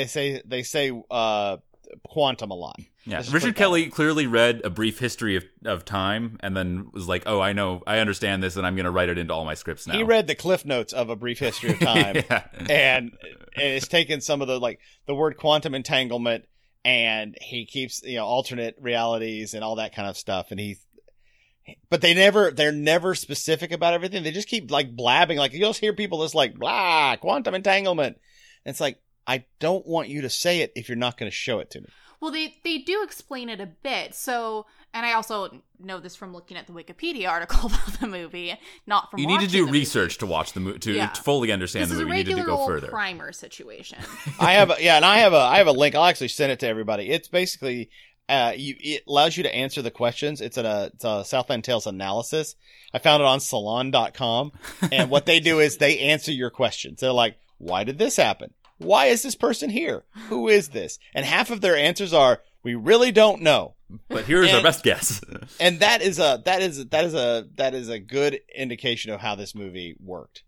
say quantum a lot. Yeah, Richard Kelly clearly read A Brief History of Time and then was like, "Oh, I know, I understand this, and I'm going to write it into all my scripts now." He read the cliff notes of A Brief History of Time, and it's taken some of the word quantum entanglement, and he keeps alternate realities and all that kind of stuff, and but they're never specific about everything. They just keep like blabbing, like you'll just hear people just like blah quantum entanglement, and it's like, I don't want you to say it if you're not going to show it to me. Well, they do explain it a bit. So, and I also know this from looking at the Wikipedia article about the movie, not from. You need to do research to watch the movie to fully understand the movie. You need to go further. Primer situation. I have a link. I'll actually send it to everybody. It's basically it allows you to answer the questions. It's a Southland Tales analysis. I found it on Salon.com, and what they do is they answer your questions. They're like, why did this happen? Why is this person here? Who is this? And half of their answers are, we really don't know. But here's our best guess. And that is a good indication of how this movie worked.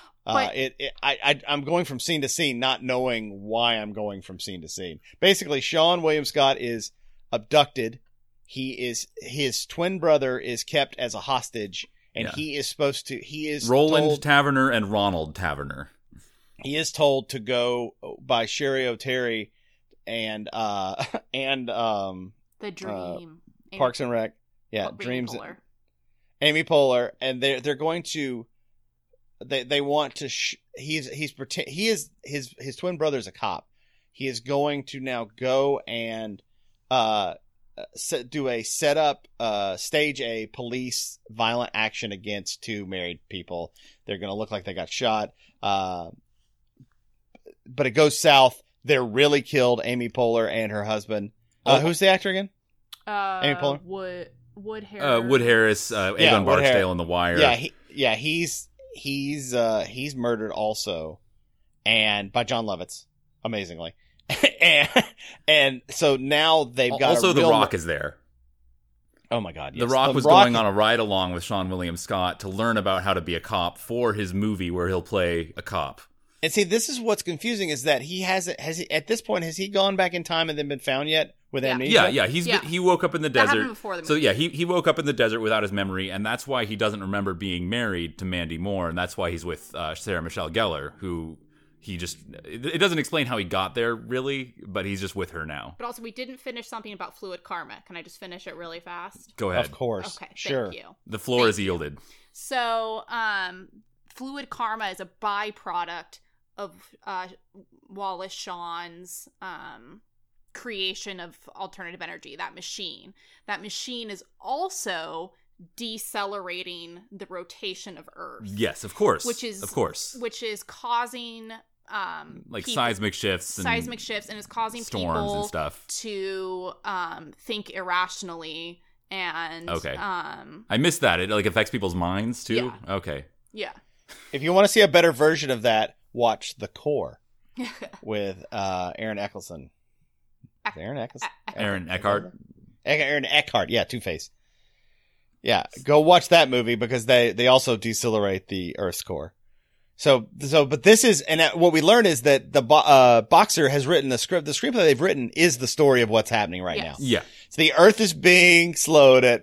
I'm going from scene to scene, not knowing why I'm going from scene to scene. Basically, Sean William Scott is abducted. His twin brother is kept as a hostage, and he is Roland Taverner and Ronald Taverner. He is told to go by Sherry O'Terry and The Dream. Parks and Rec. Yeah, Dreams. Poehler. Amy Poehler, and they're going to they want to his twin brother's a cop. He is going to now go and stage a police violent action against two married people. They're going to look like they got shot. But it goes south. They're really killed, Amy Poehler and her husband. Who's the actor again? Amy Poehler? Wood Harris. Wood Harris, Avon Barksdale in The Wire. He's murdered also, and by John Lovitz, amazingly. and so now they've got also The Rock is there. Oh my God! Yes. The Rock was going on a ride along with Sean William Scott to learn about how to be a cop for his movie where he'll play a cop. And see, this is what's confusing is that at this point, has he gone back in time and then been found yet with amnesia? Yeah. He woke up in the desert. Before the movie. So yeah, he woke up in the desert without his memory, and that's why he doesn't remember being married to Mandy Moore, and that's why he's with Sarah Michelle Gellar, who it doesn't explain how he got there really, but he's just with her now. But also, we didn't finish something about fluid karma. Can I just finish it really fast? Go ahead. Of course. Okay, sure. Thank you. The floor is yielded. So, fluid karma is a byproduct of Wallace Shawn's creation of alternative energy, that machine. That machine is also decelerating the rotation of Earth. Yes, of course. Which is causing seismic shifts and is causing storms people and stuff to think irrationally and I missed that. It affects people's minds too. Yeah. Okay. Yeah. If you want to see a better version of that, watch The Core with Aaron Eccleston. Aaron Eccleston? Aaron Eckhart. Aaron Eckhart, yeah, Two-Face. Yeah, go watch that movie because they also decelerate the Earth's core. But this is, and what we learn is that the Boxer has written the script. The screenplay they've written is the story of what's happening right now. Yeah. So the Earth is being slowed at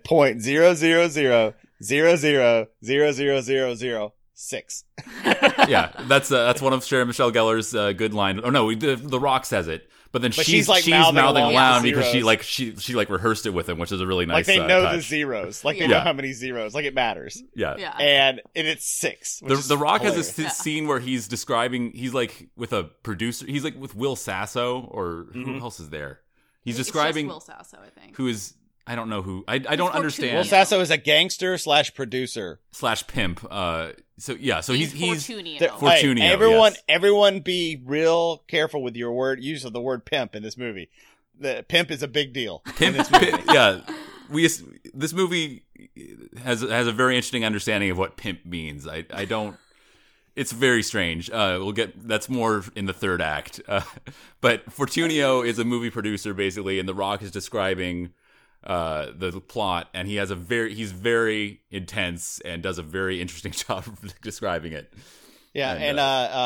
0.000000006. Yeah, that's one of Sarah Michelle Gellar's good line. Oh no, The Rock says it, But then But she's like mouthing along aloud the because zeros. she rehearsed it with him, which is a really nice. Like they know touch. the zeros. Like they Yeah. know how many zeros. Like it matters. Yeah. And it's 6. The Rock hilarious. has this scene where he's describing. He's like with a producer. He's like with Will Sasso, or who else is there? He's describing Will Sasso, I think. who is. I don't know who. I don't understand. Will Sasso is a gangster / producer / pimp. So he's Fortunio. Fortunio, Hey, yes. everyone, be real careful with your use of the word pimp in this movie. The pimp is a big deal. in this movie. Yeah. This movie has a very interesting understanding of what pimp means. I don't. It's very strange. That's more in the third act. But Fortunio is a movie producer basically, and The Rock is describing the plot, and he's very intense and does a very interesting job of describing it. Yeah, and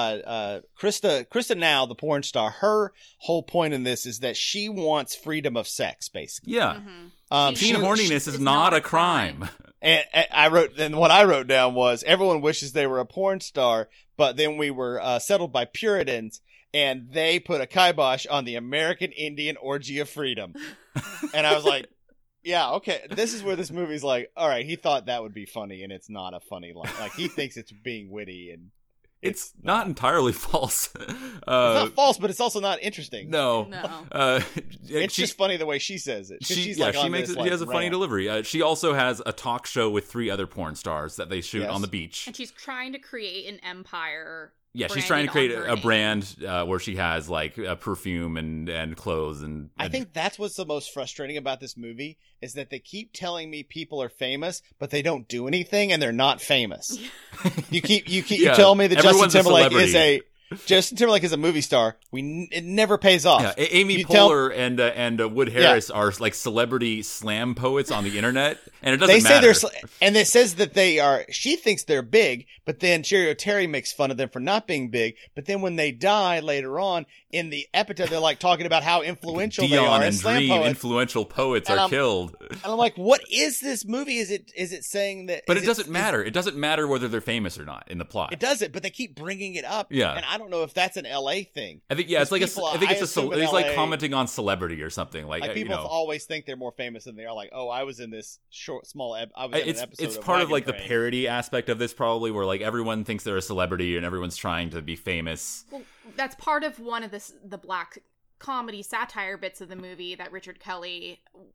Krista now, the porn star, her whole point in this is that she wants freedom of sex, basically. Yeah. Mm-hmm. Teen horniness is not a crime. And what I wrote down was everyone wishes they were a porn star, but then we were settled by Puritans, and they put a kibosh on the American Indian orgy of freedom. And I was like, yeah, okay. This is where this movie's like, all right, he thought that would be funny, and it's not a funny line. Like, he thinks it's being witty, and It's not entirely false. it's not false, but it's also not interesting. No. It's just funny the way she says it. She's she like on makes this, it. She has a funny rant. delivery. She also has a talk show with 3 other porn stars that they shoot Yes. on the beach. And she's trying to create an empire. Yeah, she's trying to create branded on a her brand where she has like a perfume and clothes and. I think that's what's the most frustrating about this movie is that they keep telling me people are famous, but they don't do anything, and they're not famous. you Yeah, tell me that everyone's a Justin Timberlake is a movie star. It never pays off. Yeah, Amy You Poehler and Wood Harris are like celebrity slam poets on the internet, and it doesn't They say matter. and it says that they are. She thinks they're big, but then Cherry O'Terry makes fun of them for not being big. But then when they die later on in the epitaph, they're like talking about how influential they are Dion as and slam Dream, poets. influential poets, And are I'm- killed. And I'm like, what is this movie? Is it saying that? But is it doesn't matter. It doesn't matter whether they're famous or not in the plot. It doesn't, but they keep bringing it up. Yeah. And I don't know if that's an LA thing. I think it's like people- I think I it's assume in he's like LA commenting on celebrity or something like, Like you people know. always think they're more famous than they are. Like, oh, I was in this I was in an episode. It's of part of Wagon like the Train. parody aspect of this probably, where like everyone thinks they're a celebrity and everyone's trying to be famous. Well, that's part of one of the black comedy satire bits of the movie that Richard Kelly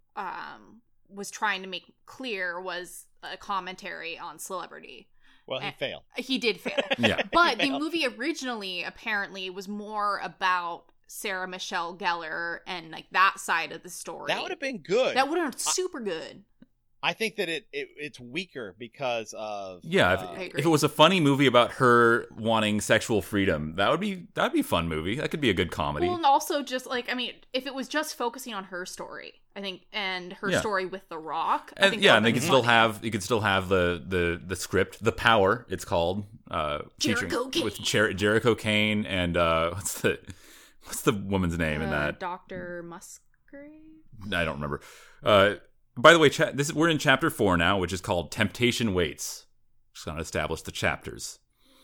was trying to make clear was a commentary on celebrity. Well, he failed. He did fail. Yeah. But the movie originally apparently was more about Sarah Michelle Gellar and like that side of the story. That would have been good. That would have been super good. I think that it's weaker because of Yeah, I agree. if it was a funny movie about her wanting sexual freedom, that'd be a fun movie. That could be a good comedy. Well, and also just like, I mean, if it was just focusing on her story, I think, and her Yeah. story with The Rock, I And think yeah, that and they would could be still funny. have the script, The Power, it's called, featuring Jericho Kane. with Jericho Kane and what's the woman's name in that? Dr. Musgrave? I don't remember. By the way, we're in chapter 4 now, which is called Temptation Waits. Just gonna establish the chapters.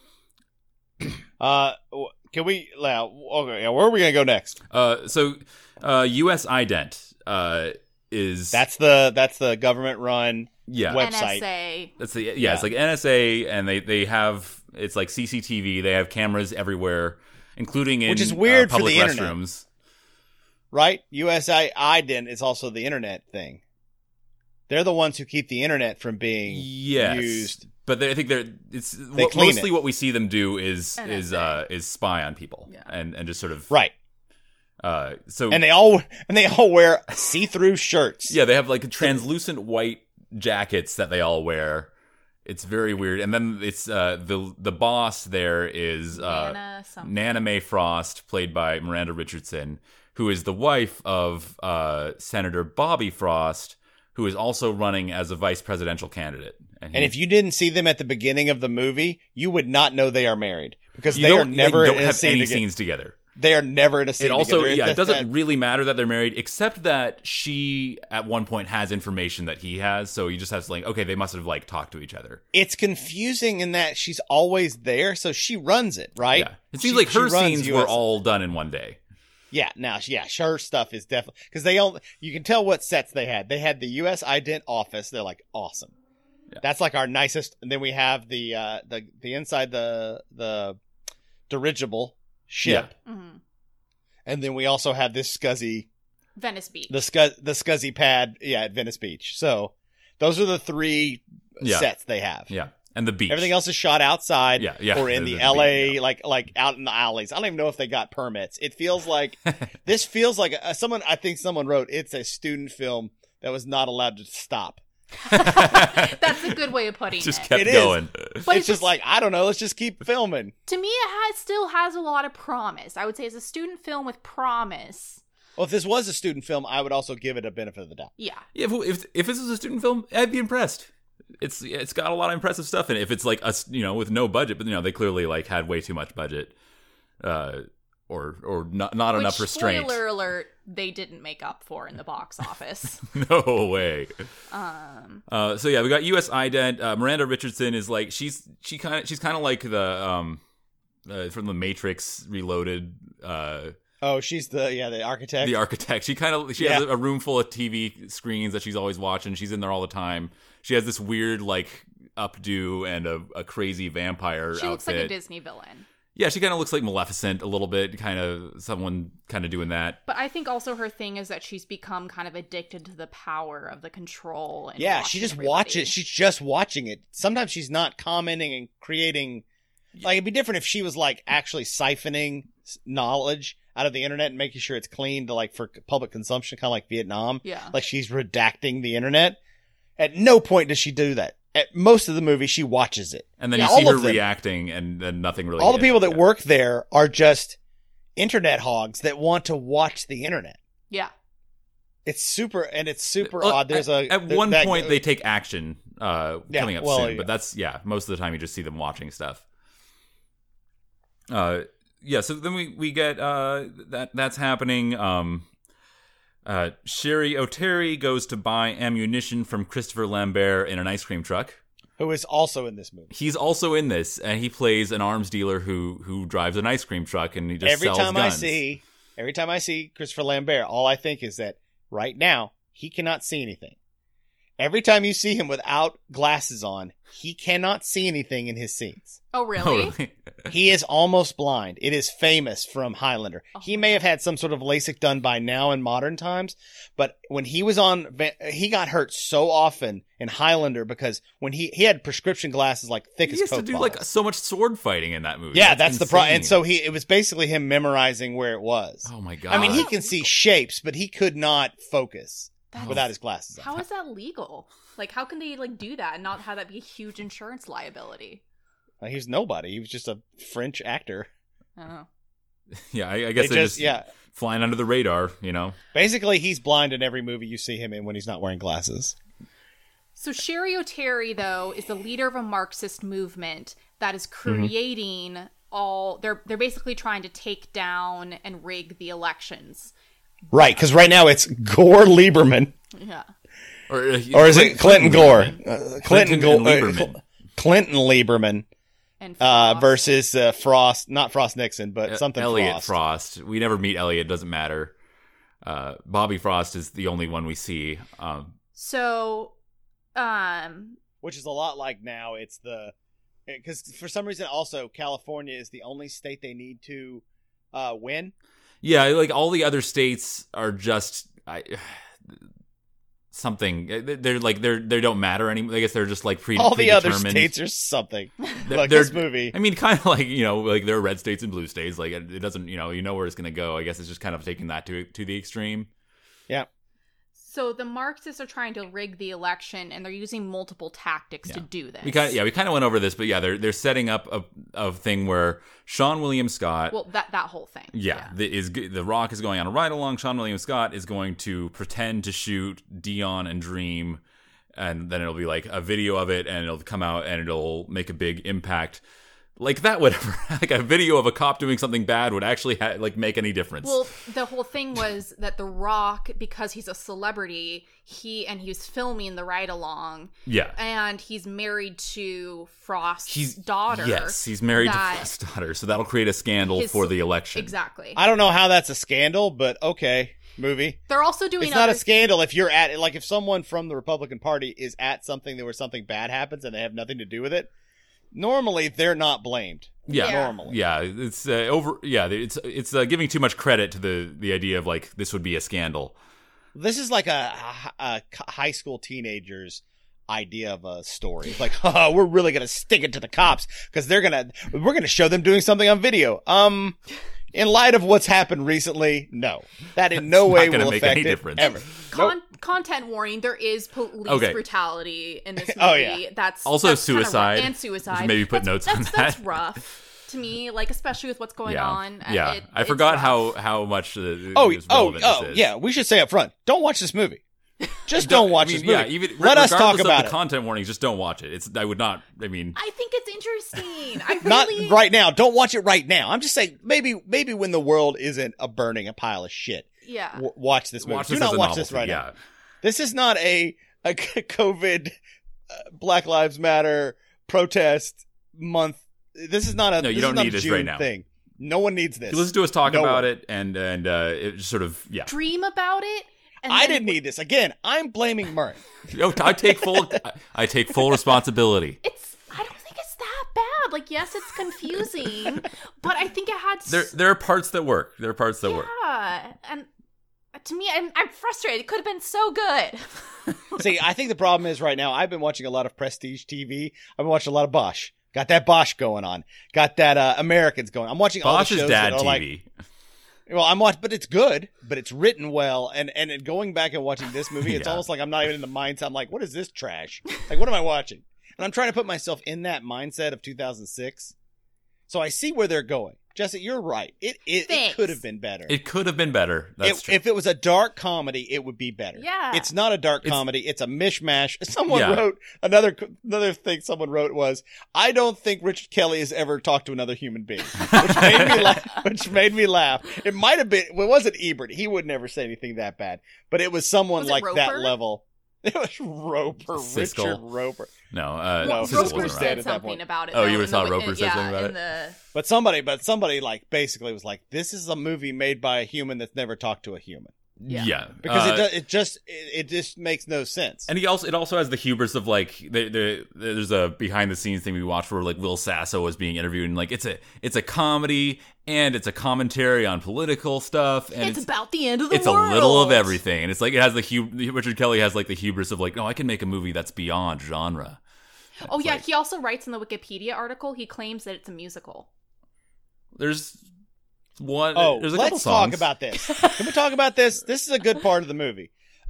Can we? Okay, where are we gonna go next? So U.S. Ident is That's the government run yeah. website. NSA. That's the Yeah. It's like NSA, and they have it's like CCTV. They have cameras everywhere, including in Which is weird for public the internet. restrooms. Right? USIDENT is also the internet thing. They're the ones who keep the internet from being Yes, used. but I think They clean mostly it. what we see them do is NSA. spy on people Yeah. and just sort of Right. So And they all wear see-through shirts. yeah, they have like translucent white jackets that they all wear. It's very weird. And then it's the boss there is Nana something. Nana Mae Frost, played by Miranda Richardson, who is the wife of Senator Bobby Frost, who is also running as a vice presidential candidate. And if you didn't see them at the beginning of the movie, you would not know they are married because you they are don't, never don't in a have scene any together. scenes together. They are never in a scene It also, together. yeah, it doesn't really matter that they're married, except that she at one point has information that he has, so you just have to like, okay, they must have like talked to each other. It's confusing in that she's always there, so she runs it, right? Yeah, it seems like her she runs scenes were US. all done in one day. Yeah, now, yeah, her stuff is definitely because you can tell what sets they had. They had the U.S. Ident office. They're like awesome. Yeah. That's like our nicest. And then we have the inside the dirigible ship, and then we also have this scuzzy Venice Beach. The scuzzy pad, at Venice Beach. So those are the 3 sets they have. Yeah. And the beach. Everything else is shot outside or in the LA, beach, like out in the alleys. I don't even know if they got permits. It feels like, this feels like I think someone wrote, it's a student film that was not allowed to stop. That's a good way of putting it. Just kept going. But it's just like, I don't know, let's just keep filming. To me, it still has a lot of promise. I would say it's a student film with promise. Well, if this was a student film, I would also give it a benefit of the doubt. Yeah. Yeah. If this was a student film, I'd be impressed. It's got a lot of impressive stuff in it. If it's like us, with no budget, but they clearly like had way too much budget, or not enough restraint. Spoiler alert: they didn't make up for in the box office. No way. So yeah, we got U.S. Ident. Miranda Richardson is like she's kind of like the from the Matrix Reloaded. She's the architect. The architect. She has a room full of TV screens that she's always watching. She's in there all the time. She has this weird like updo and a crazy vampire outfit. She looks like a Disney villain. Yeah, she kind of looks like Maleficent a little bit, kind of someone kind of doing that. But I think also her thing is that she's become kind of addicted to the power of the control. And she just watches. She's just watching it. Sometimes she's not commenting and creating. Like, it'd be different if she was like actually siphoning knowledge out of the internet and making sure it's clean to like for public consumption, kind of like Vietnam. Yeah, like she's redacting the internet. At no point does she do that. At most of the movie, she watches it. And then you see her reacting, and then nothing really. All the people that work there are just internet hogs that want to watch the internet. Yeah. It's super odd. At one point, they take action coming up soon. But that's, most of the time you just see them watching stuff. So then we get that's happening. Sherry O'Terry goes to buy ammunition from Christopher Lambert in an ice cream truck. Who is also in this movie. He's also in this, and he plays an arms dealer who drives an ice cream truck, and he just sells guns. Every time I see Christopher Lambert, all I think is that right now, he cannot see anything. Every time you see him without glasses on, he cannot see anything in his scenes. Oh, really? He is almost blind. It is famous from Highlander. Oh, he may have had some sort of LASIK done by now in modern times, but when he was he got hurt so often in Highlander because when he had prescription glasses like thick as Coke bottles. He used to do like so much sword fighting in that movie. Yeah, that's the problem. And so it was basically him memorizing where it was. Oh my God. I mean, he can see shapes, but he could not focus without his glasses on. How is that legal? Like, how can they like do that and not have that be a huge insurance liability? He was nobody. He was just a French actor. Oh. Yeah, I guess they're just flying under the radar, Basically, he's blind in every movie you see him in when he's not wearing glasses. So Sherry O'Terry, though, is the leader of a Marxist movement that is creating they're basically trying to take down and rig the elections. Right, because right now it's Gore Lieberman. Yeah. Or is it Clinton Gore? Clinton Lieberman. Clinton Lieberman. And versus Frost, not Frost Nixon, but something Elliot Frost. We never meet Elliot, doesn't matter. Bobby Frost is the only one we see. Which is a lot like now. It's because for some reason also California is the only state they need to win. Yeah, like all the other states are just something. They don't matter anymore. I guess they're just like all the other predetermined. states are something. Like this movie. I mean, kind of like like there are red states and blue states. Like it doesn't you know where it's going to go. I guess it's just kind of taking that to the extreme. Yeah. So the Marxists are trying to rig the election, and they're using multiple tactics to do this. We kind of went over this, but they're setting up a thing where Sean William Scott. Well, that whole thing. Yeah. The Rock is going on a ride along. Sean William Scott is going to pretend to shoot Dion and Dream, and then it'll be like a video of it, and it'll come out, and it'll make a big impact. like that would like a video of a cop doing something bad would actually like make any difference. Well, the whole thing was that The Rock, because he's a celebrity, he was filming the ride along. Yeah. And he's married to Frost's daughter. Yes, he's married to Frost's daughter, so that'll create a scandal for the election. Exactly. I don't know how that's a scandal, but okay, movie. They're also doing It's not a scandal if you're at, like, if someone from the Republican Party is at something where something bad happens and they have nothing to do with it. Normally, they're not blamed. Yeah, normally. Yeah, it's it's giving too much credit to the idea of like this would be a scandal. This is like a high school teenager's idea of a story. It's like, oh, we're really gonna stick it to the cops because we're gonna show them doing something on video. In light of what's happened recently, no, that in no way will affect it difference. Ever. Content warning: there is police brutality in this movie. Oh, yeah. That's suicide and suicide. Maybe put notes on that. That's rough to me, like especially with what's going on. Yeah, I forgot how much. Yeah. We should say up front: don't watch this movie. Just don't watch this movie. Yeah, even let us talk about the content warnings. Just don't watch it. I would not. I mean, I think it's interesting. I really... Not right now. Don't watch it right now. I'm just saying, maybe when the world isn't a pile of shit. Yeah. Watch this movie. Do not watch this right now. This is not a COVID, Black Lives Matter protest month. This is not a. No, you don't need this right now. Thing. No one needs this. You listen to us talk about it, and it just sort of dream about it. I didn't need this. Again, I'm blaming Murray. I take full responsibility. I don't think it's that bad. Like, yes, it's confusing, but I think it had. There are parts that work. There are parts that work. Yeah, and to me, I'm frustrated. It could have been so good. See, I think the problem is right now. I've been watching a lot of prestige TV. I've been watching a lot of Bosch. Got that Bosch going on. Got that Americans going. I'm watching all the shows dad that are TV. Well, I'm watching, but it's good, but it's written well, and going back and watching this movie, it's almost like I'm not even in the mindset. I'm like, what is this trash? Like, what am I watching? And I'm trying to put myself in that mindset of 2006, so I see where they're going. Jesse, you're right. It could have been better. It could have been better. That's true. If it was a dark comedy, it would be better. Yeah. It's not a dark comedy. It's a mishmash. Someone wrote, another thing someone wrote was, I don't think Richard Kelly has ever talked to another human being, which made me laugh. It might have been, well, it wasn't Ebert. He would never say anything that bad, but it was someone like Roper? that level. It was Roper, Siskel. Richard Roper. No, Roper said something about it. Oh, you would have thought Roper said something about it? But somebody like basically was like, this is a movie made by a human that's never talked to a human. Yeah. Because it just makes no sense. And it also has the hubris of like there's a behind the scenes thing we watched where like Will Sasso was being interviewed, and like it's a comedy and it's a commentary on political stuff, and it's about the end of the world. It's a little of everything, and it's like it has Richard Kelly has like the hubris of like, no, I can make a movie that's beyond genre. Oh yeah, he also writes in the Wikipedia article, he claims that it's a musical. There's one. There's a let's couple songs. talk about this. Can we talk about this? This is a good part of the movie.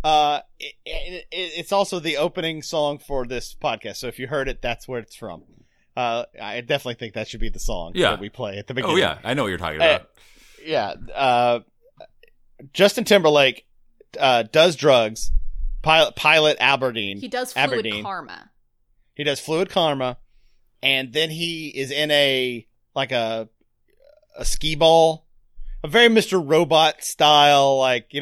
It's also the opening song for this podcast. So if you heard it, that's where it's from. I definitely think that should be the song that we play at the beginning. Oh yeah, I know what you're talking about. Justin Timberlake does drugs. Pilot Aberdeen. He does Fluid Karma. He does Fluid Karma, and then he is in a skee ball, a very Mr. Robot style,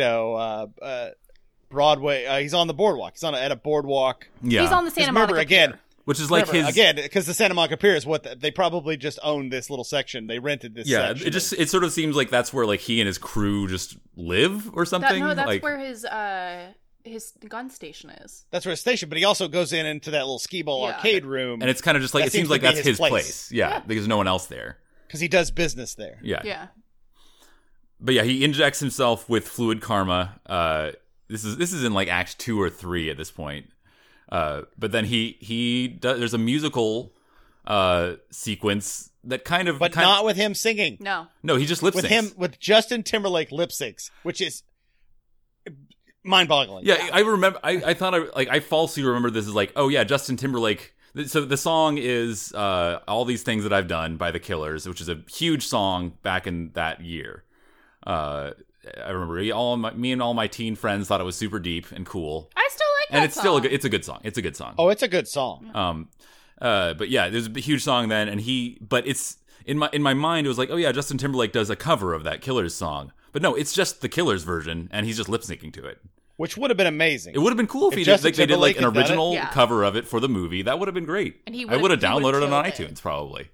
Broadway. He's on the boardwalk. He's at a boardwalk. Yeah, he's on the Santa Monica Pier. Which is like because the Santa Monica Pier is they probably just owned this little section. They rented this. Yeah, section. it sort of seems like that's where like he and his crew just live or something. That's where his gun station is. That's where his station, but he also goes into that little skee ball arcade room, and it's kind of just like it seems like that's his place. Yeah, because there's no one else there. Because he does business there. Yeah. But yeah, he injects himself with Fluid Karma. This is in like Act 2 or 3 at this point. But then he does. There's a musical sequence that not with him singing. No, he just lip syncs with Justin Timberlake lip syncs, which is mind-boggling. Yeah, I remember. I thought I falsely remembered this as like, oh yeah, Justin Timberlake. So the song is All These Things That I've Done by The Killers, which is a huge song back in that year. I remember me and all my teen friends thought it was super deep and cool. I still like that and it's song. still it's a good song. It's a good song. Oh, it's a good song. But yeah, there's a huge song then, and but it's in my mind it was like, oh yeah, Justin Timberlake does a cover of that Killers song, but no, it's just the Killers version, and he's just lip syncing to it. Which would have been amazing. It would have been cool if he did, like, they did like an original cover of it for the movie. That would have been great. And I would have downloaded it on iTunes probably.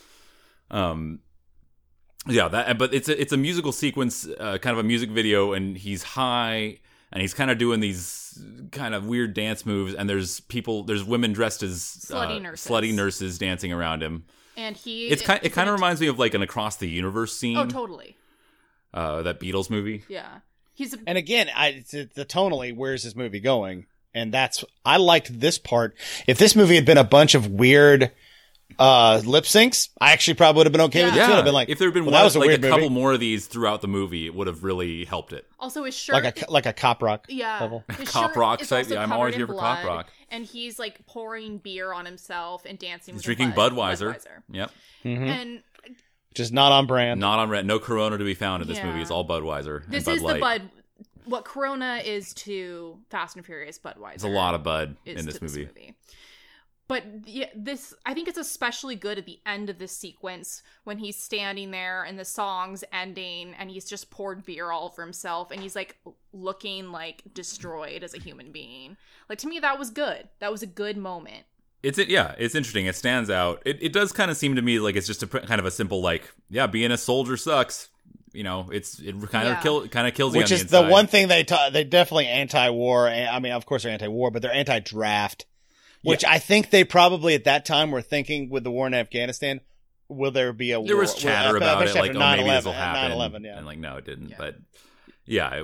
Yeah, but it's a musical sequence, kind of a music video, and he's high, and he's kind of doing these kind of weird dance moves, and there's women dressed as slutty nurses dancing around him. And it kind of reminds me of like an Across the Universe scene. Oh, totally. That Beatles movie. Yeah. And again, the tonally, where's this movie going? And I liked this part. If this movie had been a bunch of weird lip syncs, I actually probably would have been okay with it. I'd been like, if there had been a couple more of these throughout the movie, it would have really helped it. Also, his shirt, like a cop rock, level. Cop rock type. Yeah, I'm always here for cop rock. And he's like pouring beer on himself and dancing. He's drinking Budweiser. Yep. Mm-hmm. And just not on brand. Not on brand. No Corona to be found in this movie. It's all Budweiser. This and is Bud Light. What Corona is to Fast and Furious Budweiser. There's a lot of Bud in this movie. But I think it's especially good at the end of this sequence when he's standing there and the song's ending and he's just poured beer all over himself and he's like looking like destroyed as a human being. Like, to me, that was good. That was a good moment. It's interesting. It stands out. It does kind of seem to me like it's just kind of a simple, like, yeah, being a soldier sucks. You know, it kind of kills you on the inside. Which is the one thing they definitely anti-war. I mean, of course they're anti-war, but they're anti-draft. Which I think they probably at that time were thinking with the war in Afghanistan, will there be a war? There was chatter about it, like, maybe this will happen. 9/11, yeah. And like, no, it didn't. Yeah. But yeah,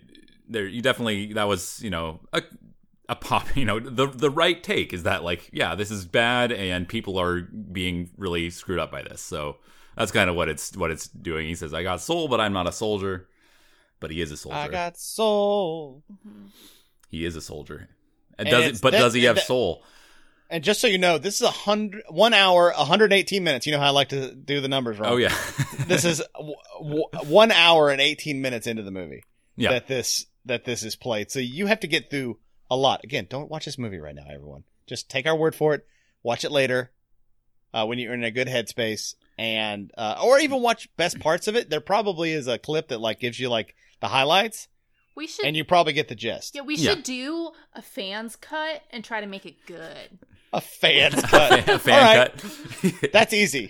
that was, you know, a pop, you know, the right take is that, like, yeah, this is bad and people are being really screwed up by this. So that's kind of what it's doing. He says, I got soul, but I'm not a soldier. But he is a soldier. I got soul. Mm-hmm. He is a soldier. Does he have soul? And just so you know, this is 1 hour, 118 minutes. You know how I like to do the numbers wrong. Oh, yeah. This is 1 hour and 18 minutes into the movie that this is played. So you have to get through a lot. Again, don't watch this movie right now, everyone. Just take our word for it. Watch it later when you're in a good headspace. And or even watch best parts of it. There probably is a clip that like gives you like the highlights. And you probably get the gist. Yeah, we should do a fan's cut and try to make it good. A fan's cut. A fan cut. That's easy.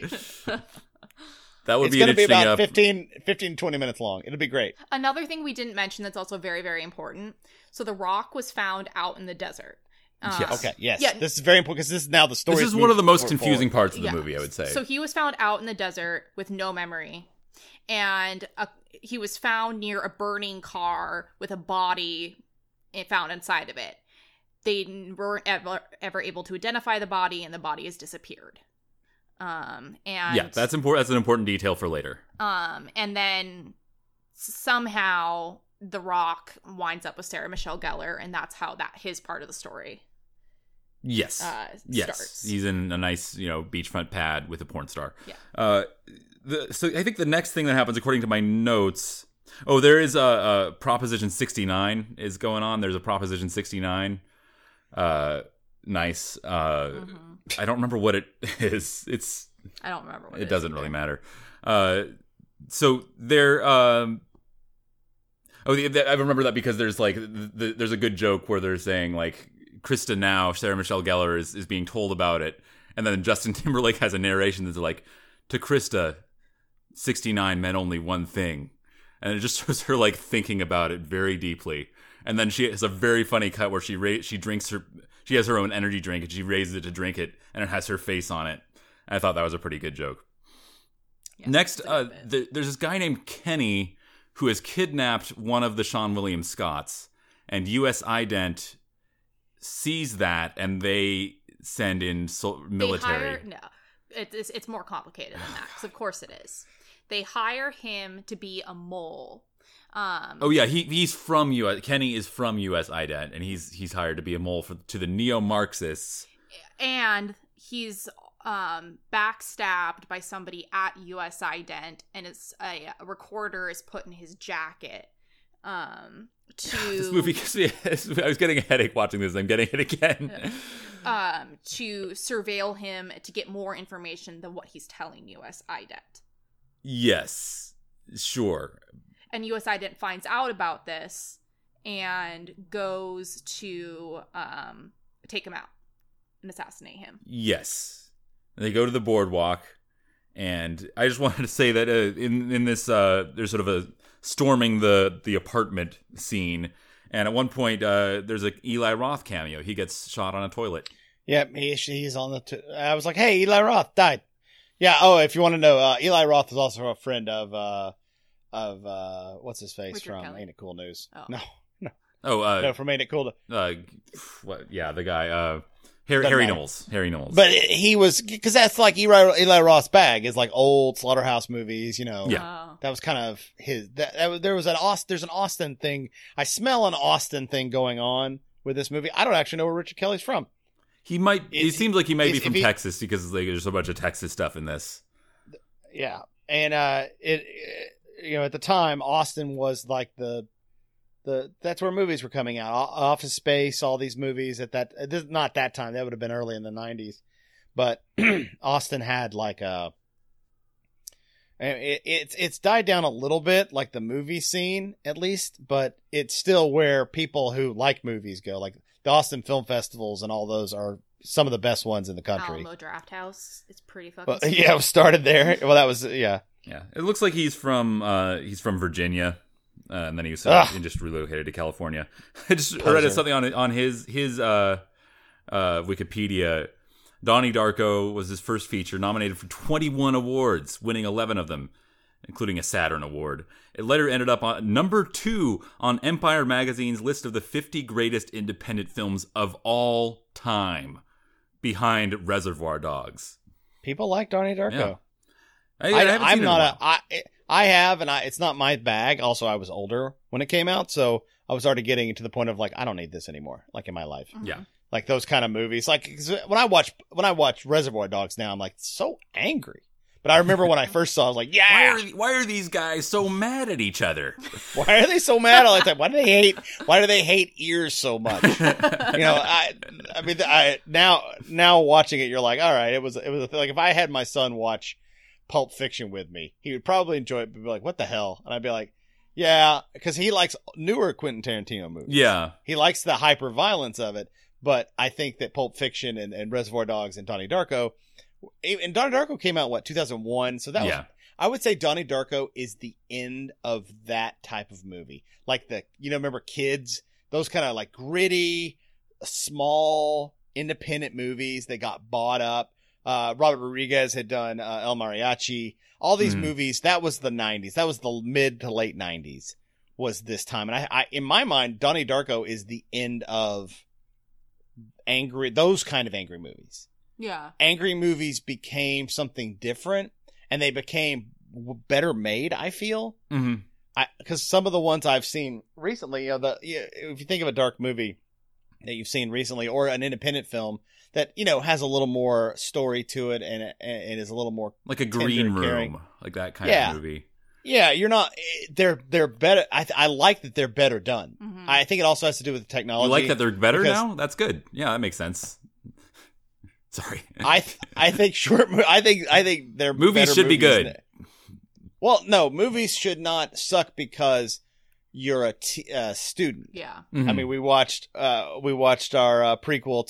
That would it's be going to be about 15, 20 minutes long. It'll be great. Another thing we didn't mention that's also very, very important. So The Rock was found out in the desert. Yes. Okay, yes. Yeah. This is very important because this is now the story. This is one of the most confusing parts of the movie, I would say. So he was found out in the desert with no memory. And he was found near a burning car with a body found inside of it. They weren't ever able to identify the body, and the body has disappeared. And yeah, that's important. That's an important detail for later. And then somehow The Rock winds up with Sarah Michelle Gellar, and that's how his part of the story. Yes. Starts. He's in a nice, beachfront pad with a porn star. Yeah. So I think the next thing that happens, according to my notes, there is a Proposition 69 is going on. There's a Proposition 69. Nice. Mm-hmm. I don't remember what it is. I don't remember what it doesn't really matter. So there. I remember that because there's like there's a good joke where they're saying like Krista now, Sarah Michelle Gellar is being told about it, and then Justin Timberlake has a narration that's like, to Krista, 69 meant only one thing, and it just shows her like thinking about it very deeply. And then she has a very funny cut where she has her own energy drink and she raises it to drink it, and it has her face on it. And I thought that was a pretty good joke. Yeah, next, there's this guy named Kenny who has kidnapped one of the Sean William Scotts, and U.S. Ident sees that, and they send in military. It's more complicated than that, because of course it is. They hire him to be a mole. He's from U.S. Kenny is from U.S. Ident, and he's hired to be a mole to the neo-Marxists. And he's backstabbed by somebody at U.S. Ident, and it's a recorder is put in his jacket. to This movie gives me. I was getting a headache watching this. I'm getting it again. to surveil him to get more information than what he's telling US IDET. Yes, sure. And US IDET finds out about this and goes to take him out and assassinate him. Yes, they go to the boardwalk, and I just wanted to say that in this there's sort of a storming the apartment scene, and at one point there's a Eli Roth cameo. He gets shot on a toilet. Yep, he's on the. I was like, hey, Eli Roth died. Yeah. Oh, if you want to know, Eli Roth is also a friend of what's his face Richard from Kelly. Ain't It Cool News? Oh. No, from Ain't It Cool? What? Yeah, the guy. Harry Knowles. Harry Knowles. But he was, because that's like Eli Roth's bag is like old Slaughterhouse movies, you know. Yeah. Oh. That was kind of his. There's an Austin thing. I smell an Austin thing going on with this movie. I don't actually know where Richard Kelly's from. He might. It seems like he might be from if he- Texas because like, there's a bunch of Texas stuff in this. Yeah, and it you know, at the time, Austin was like the that's where movies were coming out. Office Space, all these movies not that time. That would have been early in the 90s. But Austin had like it's died down a little bit, like the movie scene at least, but it's still where people who like movies go. Like the Austin Film Festivals and all those are some of the best ones in the country. Alamo Draft House. It's pretty fucking Well, yeah, it started there. Well, that was Yeah, it looks like he's from Virginia, and then he was just relocated to California. I just read something on his Wikipedia. Donnie Darko was his first feature, nominated for 21 awards, winning 11 of them, including a Saturn Award. It later ended up on number 2 on Empire Magazine's list of the 50 greatest independent films of all time, behind Reservoir Dogs. people like Donnie Darko. Yeah. I haven't seen it in a while. I have, and it's not my bag. Also, I was older when it came out, so I was already getting to the point of like, I don't need this anymore, like in my life. Yeah. Like those kind of movies. Like 'cause when I watch Reservoir Dogs now, I'm like so angry. But I remember when I first saw it, I was like, yeah. Why are these guys so mad at each other? Why are they so mad all the time? Why do they hate ears so much? You know, I mean, now watching it, you're like, all right, it was like if I had my son watch Pulp Fiction with me, he would probably enjoy it, but be like, what the hell? And I'd be like, yeah, because he likes newer Quentin Tarantino movies. Yeah. He likes the hyper violence of it, but I think that Pulp Fiction and Reservoir Dogs and Donnie Darko. And Donnie Darko came out, 2001? So that was, I would say Donnie Darko is the end of that type of movie. Like remember Kids? Those kind of like gritty, small, independent movies that got bought up. Robert Rodriguez had done El Mariachi. All these movies, that was the 90s. That was the mid to late 90s was this time. And I in my mind, Donnie Darko is the end of those kind of angry movies. Yeah. Angry movies became something different, and they became better made, I feel. Mm-hmm. Because some of the ones I've seen recently, if you think of a dark movie that you've seen recently, or an independent film that has a little more story to it and is a little more like a Green Room, like that kind of movie. Yeah, you're not. They're better. I like that they're better done. Mm-hmm. I think it also has to do with the technology. You like that they're better now? That's good. Yeah, that makes sense. Sorry. I think I think their movies should be good. Well, no, movies should not suck because you're a student. Yeah. Mm-hmm. I mean, we watched our prequel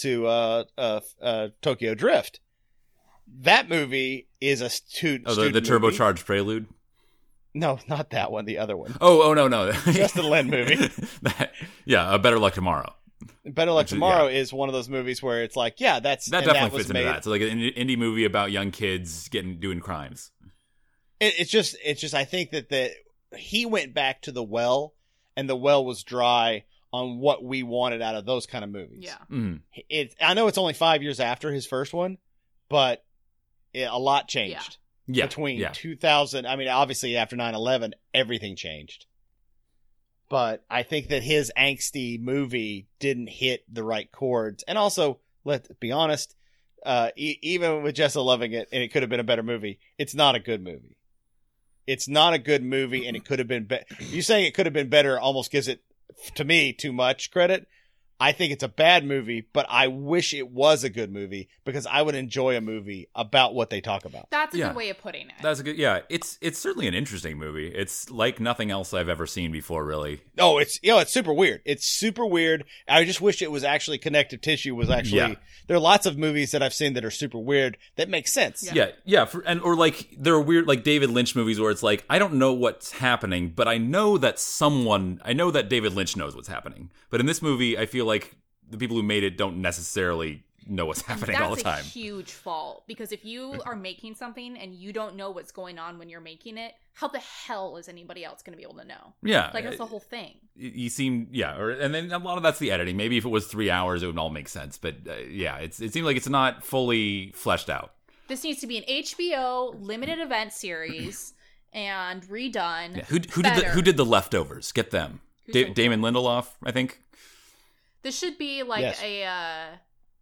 to Tokyo Drift. That movie is a student. Oh, the turbocharged Prelude. No, not that one. The other one. Oh no. Justin Lin movie. Yeah, Better Luck Tomorrow. Better Luck Tomorrow is one of those movies where it's like, that definitely fits into that. So like an indie movie about young kids doing crimes. It's just I think that he went back to the well, and the well was dry on what we wanted out of those kind of movies. Yeah. Mm-hmm. I know it's only 5 years after his first one, but a lot changed. Yeah. Between 2000, I mean, obviously after 9/11, everything changed. But I think that his angsty movie didn't hit the right chords. And also, let's be honest, even with Jessa loving it, and it could have been a better movie, it's not a good movie. It's not a good movie, and it could have been better. You saying it could have been better almost gives it to me, too much credit. I think it's a bad movie, but I wish it was a good movie because I would enjoy a movie about what they talk about. That's a good way of putting it. That's a good. Yeah, it's certainly an interesting movie. It's like nothing else I've ever seen before, really. Oh, it's super weird. It's super weird. I just wish it was actually connective tissue. Was actually there are lots of movies that I've seen that are super weird that make sense. Yeah. Or like there are weird like David Lynch movies where it's like I don't know what's happening, but I know that David Lynch knows what's happening. But in this movie, I feel like the people who made it don't necessarily know what's happening all the time. That's a huge fault, because if you are making something and you don't know what's going on when you're making it, how the hell is anybody else going to be able to know? Yeah. Like, that's the whole thing. You seem, and then a lot of that's the editing. Maybe if it was 3 hours, it would all make sense. But it seems like it's not fully fleshed out. This needs to be an HBO limited event series and redone. Yeah. Who did the Leftovers? Get them. Damon Lindelof, I think. This should be like a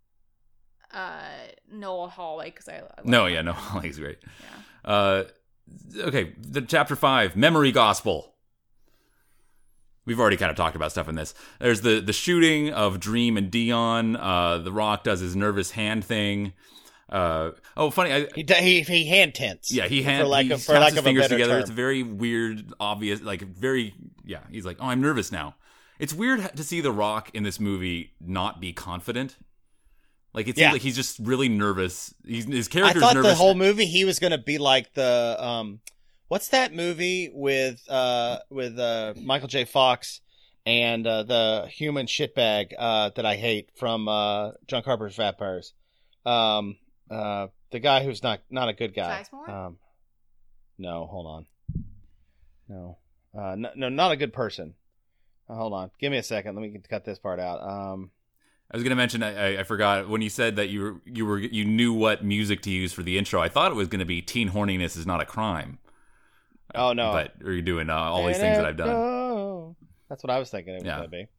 Noah Hawley, because I Noah Hawley's great. Yeah. Okay, chapter 5, Memory Gospel. We've already kind of talked about stuff in this. There's the shooting of Dream and Dion. The Rock does his nervous hand thing. Funny. He hand tense. Yeah, he for lack of fingers a better together. term. It's very weird, obvious, like very. Yeah, he's like, oh, I'm nervous now. It's weird to see The Rock in this movie not be confident. Like it seems like he's just really nervous. His character's nervous. I thought the whole movie he was going to be like the what's that movie with Michael J. Fox and the human shitbag that I hate from John Carpenter's Vampires. The guy who's not a good guy. No, hold on. No, not a good person. Hold on, give me a second. Let me cut this part out. I was going to mention, I forgot, when you said that you knew what music to use for the intro, I thought it was going to be Teen Horniness is Not a Crime. Oh, no. But are you doing all these things that I've done? That's what I was thinking it was going to be.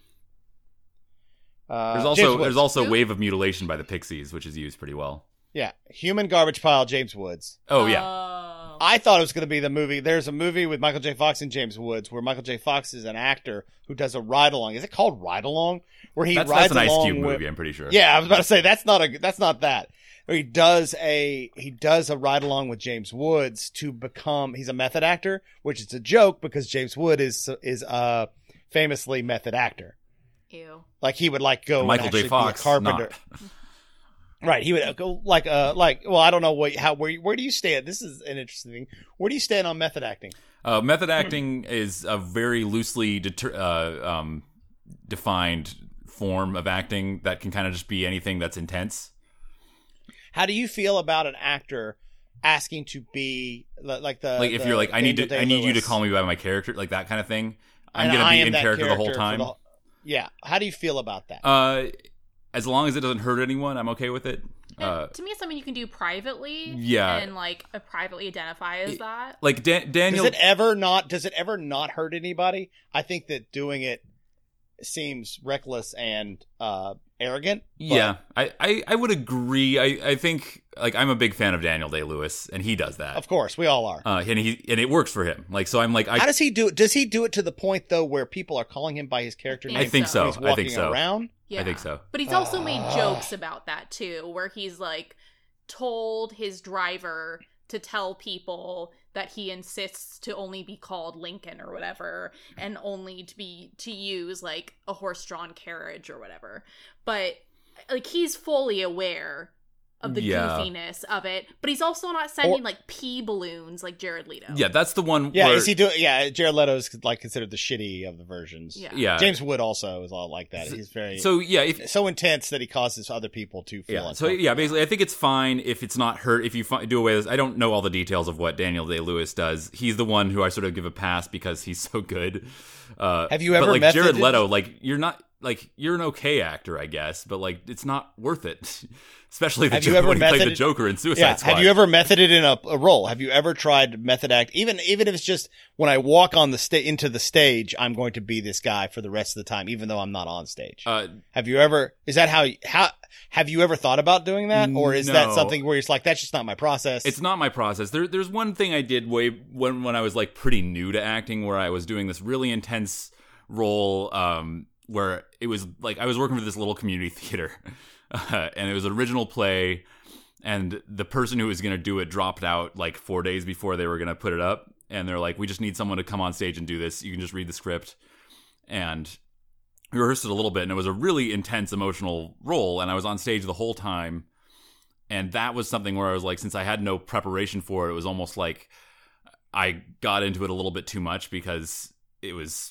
There's also Wave of Mutilation by the Pixies, which is used pretty well. Yeah, Human Garbage Pile, James Woods. Oh, yeah. I thought it was going to be the movie. There's a movie with Michael J. Fox and James Woods where Michael J. Fox is an actor who does a ride-along. Is it called Ride-Along? Where he rides along. That's an Ice Cube movie, I'm pretty sure. Yeah, I was about to say that's not that. Where he does a ride-along with James Woods to become. He's a method actor, which is a joke because James Wood is a famously method actor. Ew. Like he would go Michael J. Fox, be a carpenter. Not. Right, he would go well, I don't know where do you stand? This is an interesting thing. Where do you stand on method acting? Method acting is a very loosely defined form of acting that can kind of just be anything that's intense. How do you feel about an actor asking to be if you're like I need you to call me by my character, like that kind of thing? I'm going to be in character the whole time. Yeah. How do you feel about that? As long as it doesn't hurt anyone, I'm okay with it. To me, it's something you can do privately. Yeah, and privately identify as that. Like Daniel, does it ever not hurt anybody? I think that doing it seems reckless and arrogant. Yeah, I would agree. I think I'm a big fan of Daniel Day-Lewis, and he does that. Of course, we all are. And it works for him. So I'm like, how does he do it? Does he do it to the point though where people are calling him by his character name? I think so. He's walking around. Yeah. I think so. But he's also made jokes about that too, where he's told his driver to tell people that he insists to only be called Lincoln or whatever, and only to use a horse-drawn carriage or whatever. But he's fully aware of the goofiness of it, but he's also not sending pee balloons like Jared Leto. Yeah, that's the one. Yeah, is he doing? Yeah, Jared Leto is considered the shitty of the versions. Yeah. James Wood also is a lot like that. He's very so intense that he causes other people to feel. Yeah. Basically, I think it's fine if it's not hurt. If you do away with this, I don't know all the details of what Daniel Day-Lewis does. He's the one who I sort of give a pass because he's so good. Have you ever met Jared Leto? You're not. You're an okay actor, I guess, but it's not worth it. Especially when he played the Joker in Suicide Squad. Have you ever methoded in a role? Have you ever tried method act? Even if it's just when I walk on into the stage, I'm going to be this guy for the rest of the time, even though I'm not on stage. Have you ever? Is that how? Have you ever thought about doing that, or is that something where it's that's just not my process? It's not my process. There's one thing I did when I was pretty new to acting, where I was doing this really intense role where it was like I was working for this little community theater, and it was an original play, and the person who was going to do it dropped out like 4 days before they were going to put it up, and they're like, we just need someone to come on stage and do this. You can just read the script. And we rehearsed it a little bit, and it was a really intense emotional role, and I was on stage the whole time. And that was something where I was like, since I had no preparation for it, it was almost like I got into it a little bit too much because it was,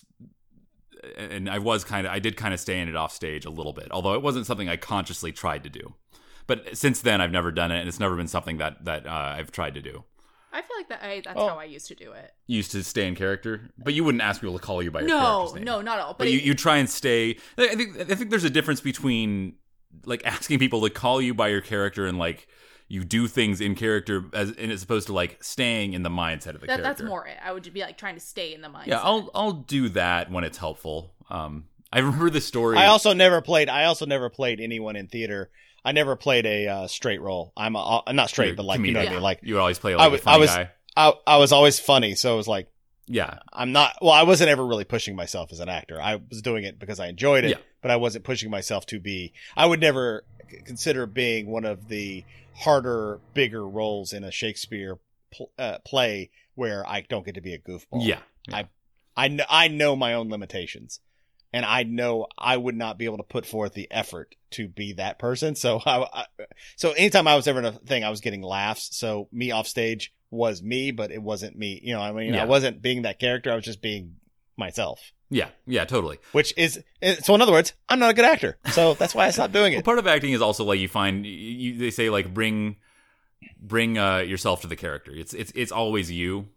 and I did kind of stay in it off stage a little bit, although it wasn't something I consciously tried to do. But since then, I've never done it, and it's never been something that I've tried to do. I feel like that's how I used to do it. You used to stay in character, but you wouldn't ask people to call you by your character's name. No, not at all. But you try and stay. I think there's a difference between like asking people to call you by your character and like you do things in character as opposed to like staying in the mindset of the character. That's more it. I would be like trying to stay in the mindset. Yeah, I'll do that when it's helpful. I remember the story. I also never played anyone in theater. I never played a straight role. I'm not straight, but like comedian. You know what I mean. Like you would always play like a funny guy. I was always funny, so it was like, yeah. I'm not. Well, I wasn't ever really pushing myself as an actor. I was doing it because I enjoyed it, but I wasn't pushing myself to be. I would never consider being one of the harder, bigger roles in a Shakespeare play where I don't get to be a goofball. Yeah. I know my own limitations. And I know I would not be able to put forth the effort to be that person. So so anytime I was ever in a thing, I was getting laughs. So me off stage was me, but it wasn't me. You know what I mean? Yeah. I wasn't being that character. I was just being myself. Yeah. Yeah, totally. Which is, so in other words, I'm not a good actor. So that's why I stopped doing it. Well, part of acting is also like you find, they say like bring yourself to the character. It's always you.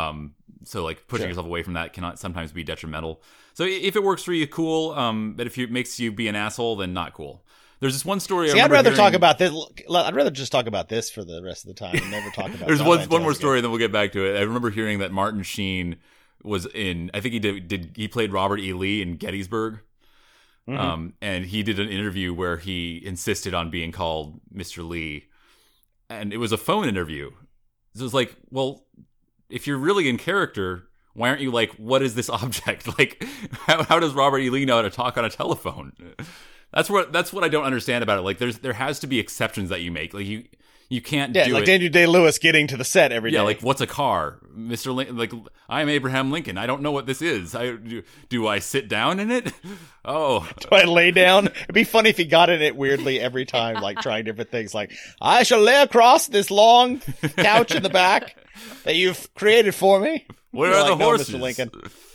So like pushing yourself away from that cannot sometimes be detrimental. So if it works for you, cool. But if it makes you be an asshole, then not cool. There's this one story. I'd rather talk about this. I'd rather just talk about this for the rest of the time and never talk about. There's one more story, then we'll get back to it. I remember hearing that Martin Sheen was in. I think he played Robert E. Lee in Gettysburg. Mm-hmm. And he did an interview where he insisted on being called Mr. Lee, and it was a phone interview. So it was like, well, if you're really in character, why aren't you like, what is this object? Like, how does Robert E. Lee know how to talk on a telephone? That's what I don't understand about it. Like, there has to be exceptions that you make. Like, you can't do like it. Daniel Day-Lewis getting to the set every day. Yeah, like, what's a car? Mr. Lincoln, like, I'm Abraham Lincoln. I don't know what this is. Do I sit down in it? Oh. Do I lay down? It'd be funny if he got in it weirdly every time, like, trying different things. Like, I shall lay across this long couch in the back that you've created for me. Where are the horses? No, Mr. Lincoln.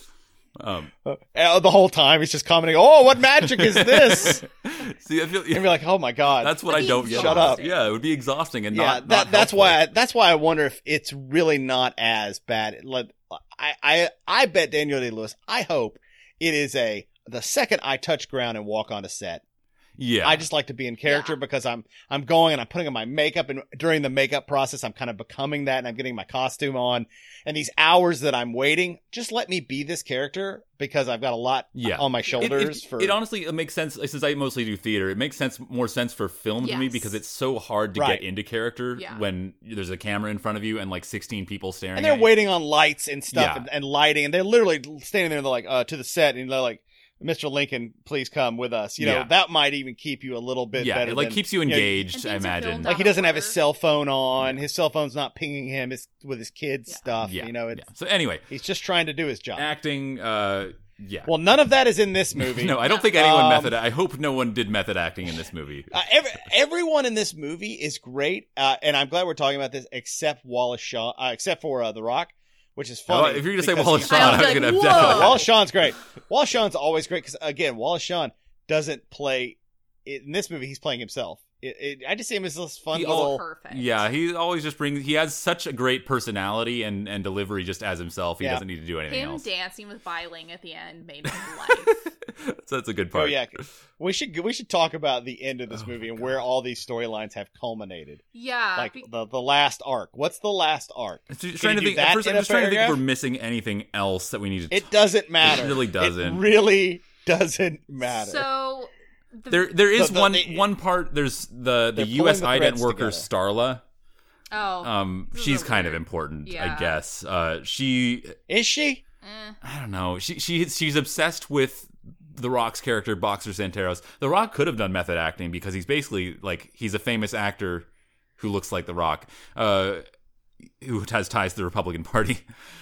The whole time he's just commenting, "Oh, what magic is this?" See, I feel, and be like, "Oh my god!" That's what I don't get. Shut up. Yeah, it would be exhausting and that's why I wonder if it's really not as bad. Like, I bet Daniel Day-Lewis. I hope it is the second I touch ground and walk on a set. Yeah, I just like to be in character because I'm going and I'm putting on my makeup, and during the makeup process, I'm kind of becoming that, and I'm getting my costume on. And these hours that I'm waiting, just let me be this character because I've got a lot on my shoulders. It honestly, it makes sense since I mostly do theater. It makes more sense for film to me because it's so hard to get into character when there's a camera in front of you and like 16 people staring. And they're waiting on lights and stuff and lighting, and they're literally standing there. And they're like to the set, and they're like, Mr. Lincoln, please come with us. You know, that might even keep you a little bit better. It like keeps you engaged, I imagine. Like he doesn't have his cell phone on. His cell phone's not pinging him with his kids' stuff. You know, so anyway, he's just trying to do his job. Acting, Well, none of that is in this movie. No, I don't think anyone I hope no one did method acting in this movie. Everyone in this movie is great, and I'm glad we're talking about this, except Wallace Shawn, except for The Rock. Which is funny. If you're going to say Wallace Shawn, I was going to object. Wallace Shawn's great. Wallace Shawn's always great because, again, Wallace Shawn doesn't play... In this movie, he's playing himself. I just see him as this fun little... Perfect. Yeah, he always just brings... He has such a great personality and delivery just as himself. He doesn't need to do anything else. Him dancing with Bai Ling at the end made me life. So that's a good part. Oh, yeah. We should talk about the end of this movie and where all these storylines have culminated. Yeah. Like the last arc. What's the last arc? I'm just trying to think if we're missing anything else that we need to... It doesn't matter. It really doesn't. It really doesn't matter. So... There is one part. There's the U.S. ident worker Starla. Oh, she's kind of important, I guess. Is she? I don't know. She's obsessed with The Rock's character, Boxer Santeros. The Rock could have done method acting because he's basically like he's a famous actor who looks like The Rock, who has ties to the Republican Party.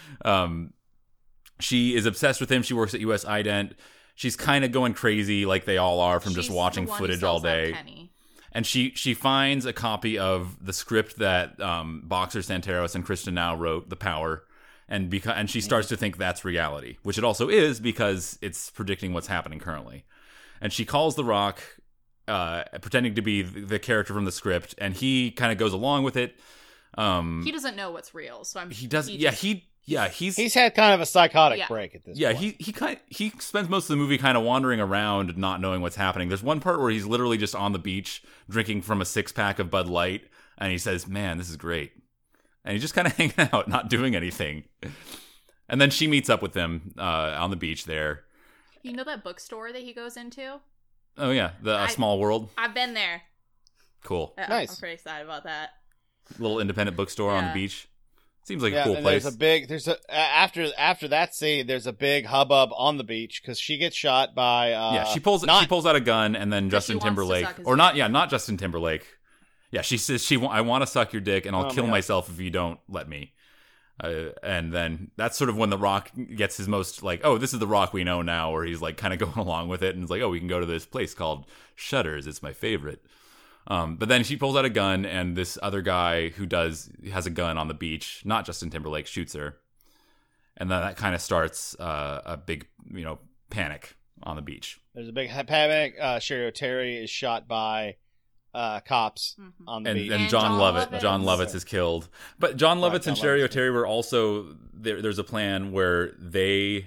She is obsessed with him. She works at US Ident. She's kind of going crazy like they all are from just watching footage all day. And she finds a copy of the script that Boxer Santeros and Kristen Now wrote, The Power, and she starts to think that's reality, which it also is because it's predicting what's happening currently. And she calls The Rock, pretending to be the character from the script, and he kind of goes along with it. He doesn't know what's real, so he doesn't. He's had kind of a psychotic break at this point. Yeah, he spends most of the movie kind of wandering around, not knowing what's happening. There's one part where he's literally just on the beach drinking from a 6-pack of Bud Light, and he says, "Man, this is great." And he's just kind of hanging out, not doing anything. And then she meets up with them on the beach there. You know that bookstore that he goes into? Oh yeah, the Small World. I've been there. Cool. Nice. I'm pretty excited about that. Little independent bookstore on the beach. Seems like a cool place. After that scene, there's a big hubbub on the beach because she gets shot by. She pulls out a gun, and then Justin Timberlake, not Justin Timberlake. Yeah, she says I want to suck your dick, and I'll kill myself if you don't let me. And then that's sort of when The Rock gets his most like, oh, this is The Rock we know now, where he's like kind of going along with it, and it's like, oh, we can go to this place called Shutters. It's my favorite. But then she pulls out a gun, and this other guy who has a gun on the beach, not Justin Timberlake, shoots her. And then that kind of starts a big, panic on the beach. There's a big panic. Sherry O'Terry is shot by cops on the beach. And John Lovitz is killed. But John Lovitz and Sherry O'Terry were also there's a plan where the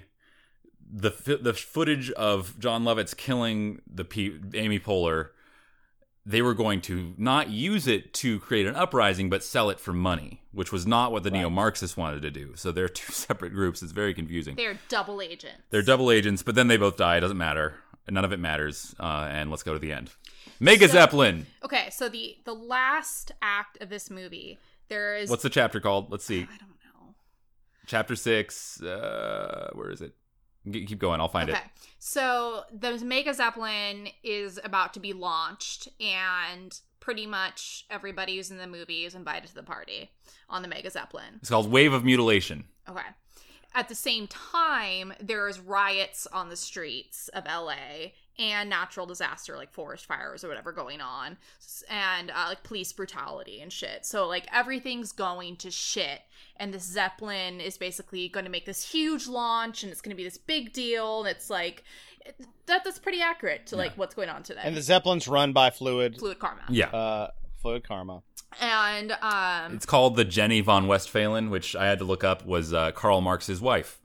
footage of John Lovitz killing Amy Poehler, they were going to not use it to create an uprising, but sell it for money, which was not what the neo-Marxists wanted to do. So they're two separate groups. It's very confusing. They're double agents. But then they both die. It doesn't matter. None of it matters. And let's go to the end. Zeppelin. Okay, so the last act of this movie, there is... What's the chapter called? Let's see. I don't know. Chapter 6. Where is it? Keep going. I'll find it. So the Mega Zeppelin is about to be launched, and pretty much everybody who's in the movie is invited to the party on the Mega Zeppelin. It's called Wave of Mutilation. Okay. At the same time, there's riots on the streets of LA and natural disaster like forest fires or whatever going on, and like police brutality and shit. So like everything's going to shit, and this Zeppelin is basically going to make this huge launch, and it's going to be this big deal. And it's like that's pretty accurate to like what's going on today. And the Zeppelin's run by Fluid Karma. Yeah. Fluid Karma. And it's called the Jenny von Westphalen, which I had to look up was Karl Marx's wife.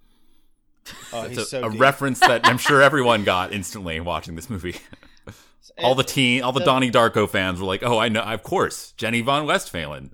Oh, it's a reference that I'm sure everyone got instantly watching this movie. all the Donnie Darko fans were like, "Oh, I know, of course, Jenny von Westphalen."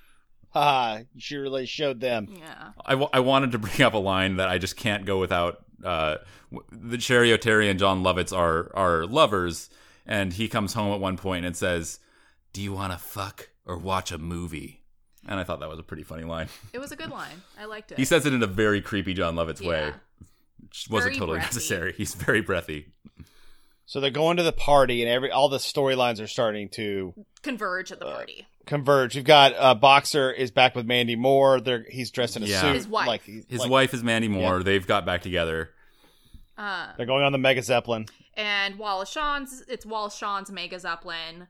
You sure really showed them. Yeah. I wanted to bring up a line that I just can't go without. The Sherry O'Terry and John Lovitz are lovers, and he comes home at one point and says, "Do you want to fuck or watch a movie?" And I thought that was a pretty funny line. It was a good line. I liked it. He says it in a very creepy John Lovitz way. Which wasn't totally necessary. He's very breathy. So they're going to the party, and all the storylines are starting to converge at the party. Converge. You've got Boxer is back with Mandy Moore. He's dressed in a suit. His wife. His wife is Mandy Moore. Yeah. They've got back together. They're going on the Mega Zeppelin. And Wallace Shawn's Mega Zeppelin.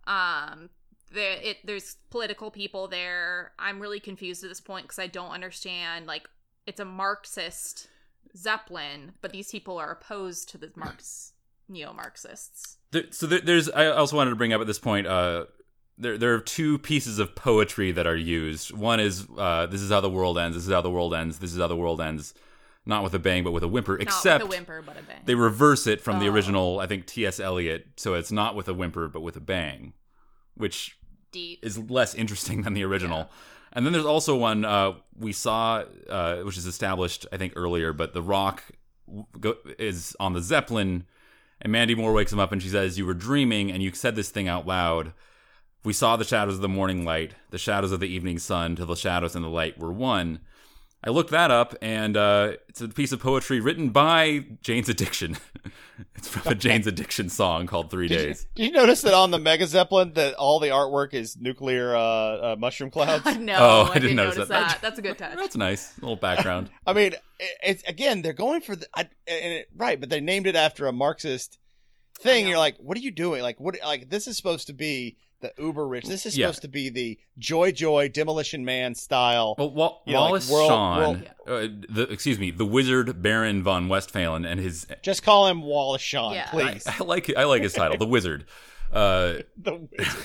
There's political people there. I'm really confused at this point because I don't understand. Like, it's a Marxist Zeppelin, but these people are opposed to the neo-Marxists. I also wanted to bring up at this point, there are two pieces of poetry that are used. One is, this is how the world ends, this is how the world ends, this is how the world ends. Not with a bang, but with a whimper. Except with a whimper, but a bang. They reverse it from the original, I think, T.S. Eliot, so it's not with a whimper, but with a bang, which is less interesting than the original. Yeah. And then there's also one we saw, which is established, I think, earlier, but The Rock is on the Zeppelin, and Mandy Moore wakes him up and she says, "You were dreaming, and you said this thing out loud. We saw the shadows of the morning light, the shadows of the evening sun, till the shadows and the light were one. I looked that up, and it's a piece of poetry written by Jane's Addiction. It's from a Jane's Addiction song called 3 Days. Did you notice that on the Mega Zeppelin that all the artwork is nuclear mushroom clouds? No, I didn't notice that. that. That's a good touch. That's nice. A little background. I mean, it's again, they're going for right, but they named it after a Marxist thing. You're like, what are you doing? Like, what? Like, this is supposed to be the uber rich. This is supposed to be the Joy Demolition Man style. Well, Wallace Shawn, the wizard Baron von Westphalen, and his. Just call him Wallace Shawn, please. I like his title, the wizard. The wizard.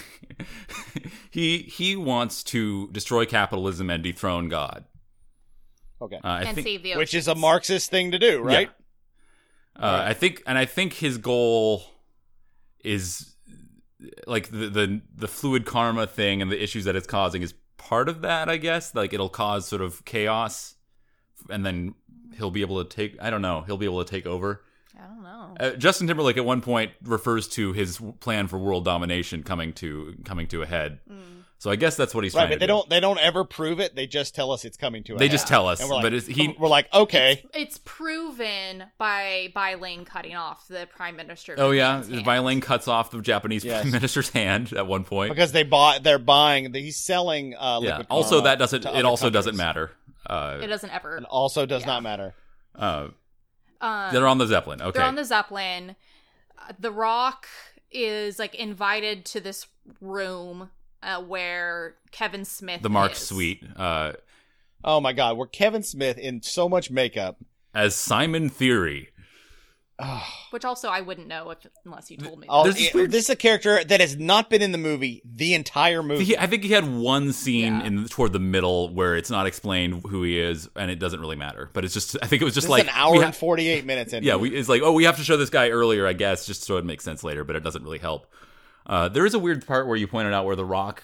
He wants to destroy capitalism and dethrone God. Okay, and save the oceans. Which is a Marxist thing to do, right? Yeah. I think his goal is like the fluid karma thing and the issues that it's causing is part of that, I guess. Like, it'll cause sort of chaos, and then he'll be able to take over. I don't know. Justin Timberlake at one point refers to his plan for world domination coming to a head. So I guess that's what he's trying to do. But they don't ever prove it. They just tell us it's coming to a head. They just tell us. And we're like, but we're like, okay. It's proven by Lane cutting off the prime minister. Oh yeah, Lane cuts off the Japanese prime minister's hand at one point because he's selling liquid also, karma it also doesn't matter. It doesn't ever. It also does not matter. They're on the Zeppelin. Okay, they're on the Zeppelin. The Rock is like invited to this room where Kevin Smith, the Mark is. Suite. Oh my God, where Kevin Smith in so much makeup as Simon Theory. Which also I wouldn't know unless you told me. This is a character that has not been in the movie the entire movie. I think he had one scene toward the middle where it's not explained who he is, and it doesn't really matter. But it's just, I think it was just this like is an hour and 48 minutes in. Yeah, it's like, we have to show this guy earlier, I guess, just so it makes sense later. But it doesn't really help. There is a weird part where you pointed out where the Rock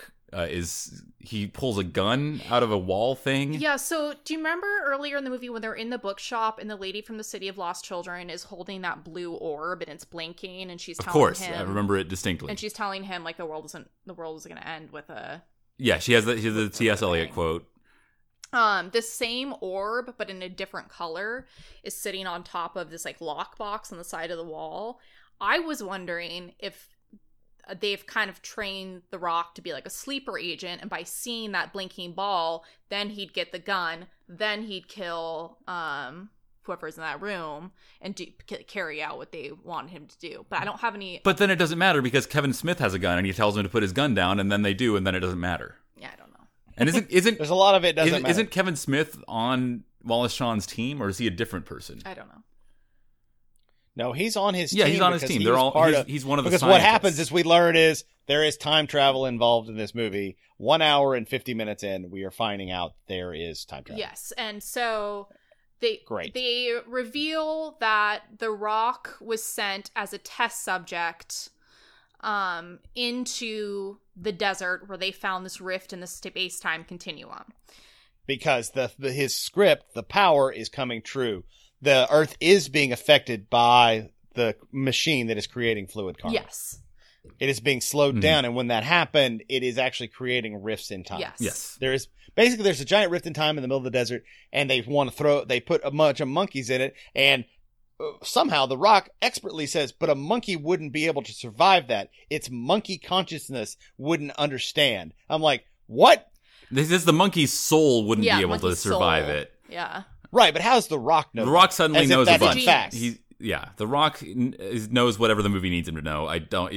he pulls a gun out of a wall thing. Yeah, so do you remember earlier in the movie when they're in the bookshop and the lady from the City of Lost Children is holding that blue orb and it's blinking and she's telling him... I remember it distinctly. And she's telling him like the world is going to end with a... Yeah, she has the T.S. Eliot quote. This same orb, but in a different color, is sitting on top of this like lockbox on the side of the wall. I was wondering if they've kind of trained the Rock to be like a sleeper agent, and by seeing that blinking ball, then he'd get the gun, then he'd kill whoever's in that room and carry out what they want him to do. But I don't have any... But then it doesn't matter because Kevin Smith has a gun and he tells him to put his gun down, and then they do, and then it doesn't matter. Yeah, I don't know. And isn't there's a lot of it doesn't matter. Isn't Kevin Smith on Wallace Shawn's team, or is he a different person? I don't know. No, he's on his team. Yeah, he's on his team. They're all he's one of the because scientists. What happens is we learn is there is time travel involved in this movie. 1 hour and 50 minutes in, we are finding out there is time travel. Yes, and so they reveal that the Rock was sent as a test subject into the desert where they found this rift in the space-time continuum. Because his script, the power is coming true. The Earth is being affected by the machine that is creating fluid karma. Yes. It is being slowed down, and when that happened, it is actually creating rifts in time. Yes. There's a giant rift in time in the middle of the desert, and they put a bunch of monkeys in it, and somehow the Rock expertly says, but a monkey wouldn't be able to survive that. Its monkey consciousness wouldn't understand. I'm like, what? This is the monkey's soul wouldn't be able to survive it. Yeah. Right, but how's the Rock know? The Rock suddenly knows a bunch. The Rock knows whatever the movie needs him to know.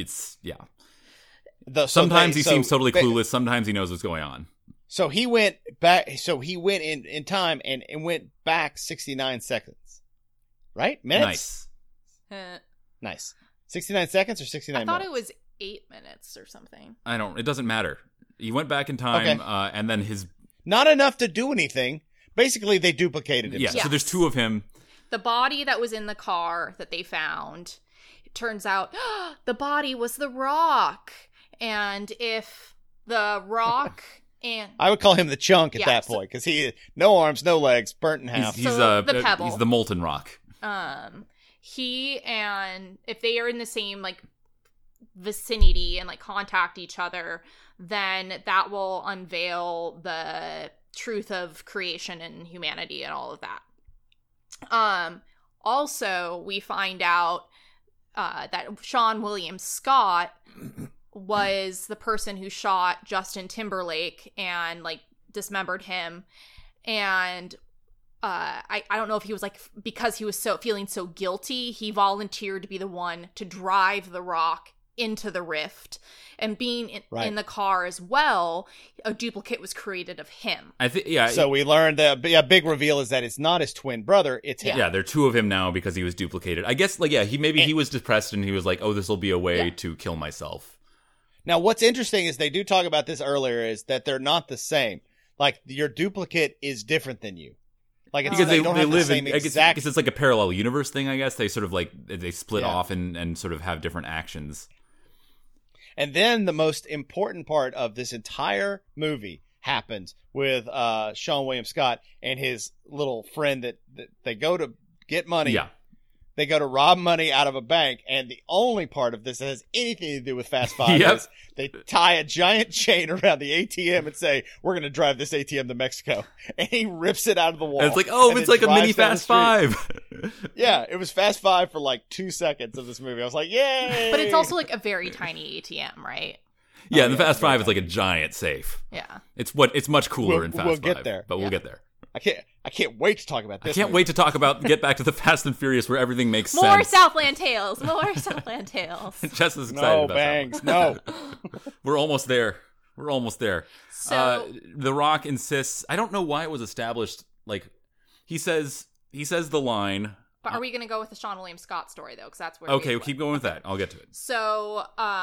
Sometimes he seems totally clueless. Sometimes he knows what's going on. So he went back. So he went in time and went back 69 seconds. Right? Minutes? Nice. 69 seconds or 69 minutes? I thought it was 8 minutes or something. It doesn't matter. He went back in time, and then not enough to do anything. Basically, they duplicated him. Yeah, so there's two of him. The body that was in the car that they found, it turns out the body was the Rock. And if the Rock and... I would call him the Chunk at that point, because he no arms, no legs, burnt in half. He's the Pebble. He's the molten rock. He and if they are in the same vicinity and like contact each other, then that will unveil the truth of creation and humanity and all of that. Also, we find out that Sean William Scott was the person who shot Justin Timberlake and like dismembered him. And I don't know if he was like, because he was feeling so guilty, he volunteered to be the one to drive The Rock into the rift, and being in the car as well, a duplicate was created of him. I think, yeah. So we learned that a big reveal is that it's not his twin brother, it's him. Yeah, there are two of him now because he was duplicated. I guess, like, yeah, he was depressed and he was like, oh, this will be a way to kill myself. Now, what's interesting is they do talk about this earlier, is that they're not the same. Like, your duplicate is different than you. Like, it's, because they they live live in I guess it's like a parallel universe thing, I guess. They sort of like, they split off and sort of have different actions. And then the most important part of this entire movie happens with Sean William Scott and his little friend that they go to get money. Yeah. They go to rob money out of a bank, and the only part of this that has anything to do with Fast Five is they tie a giant chain around the ATM and say, we're going to drive this ATM to Mexico. And he rips it out of the wall. And it's like, oh, it's like a mini Fast Five. Yeah, it was Fast Five for like 2 seconds of this movie. I was like, yay! But it's also like a very tiny ATM, right? Yeah, and the Fast Five is like a giant safe. Yeah. It's much cooler in Fast Five. We'll get there. But we'll get there. I can't wait to talk about this. I can't wait to talk about, get back to the Fast and Furious where everything makes sense. More Southland Tales. More Southland Tales. Jess is excited no, about Bangs, Southland. no. We're almost there. So The Rock insists, I don't know why it was established, like, he says the line. But are we going to go with the Sean William Scott story, though? Because that's where Okay, we'll keep going with that. I'll get to it. So,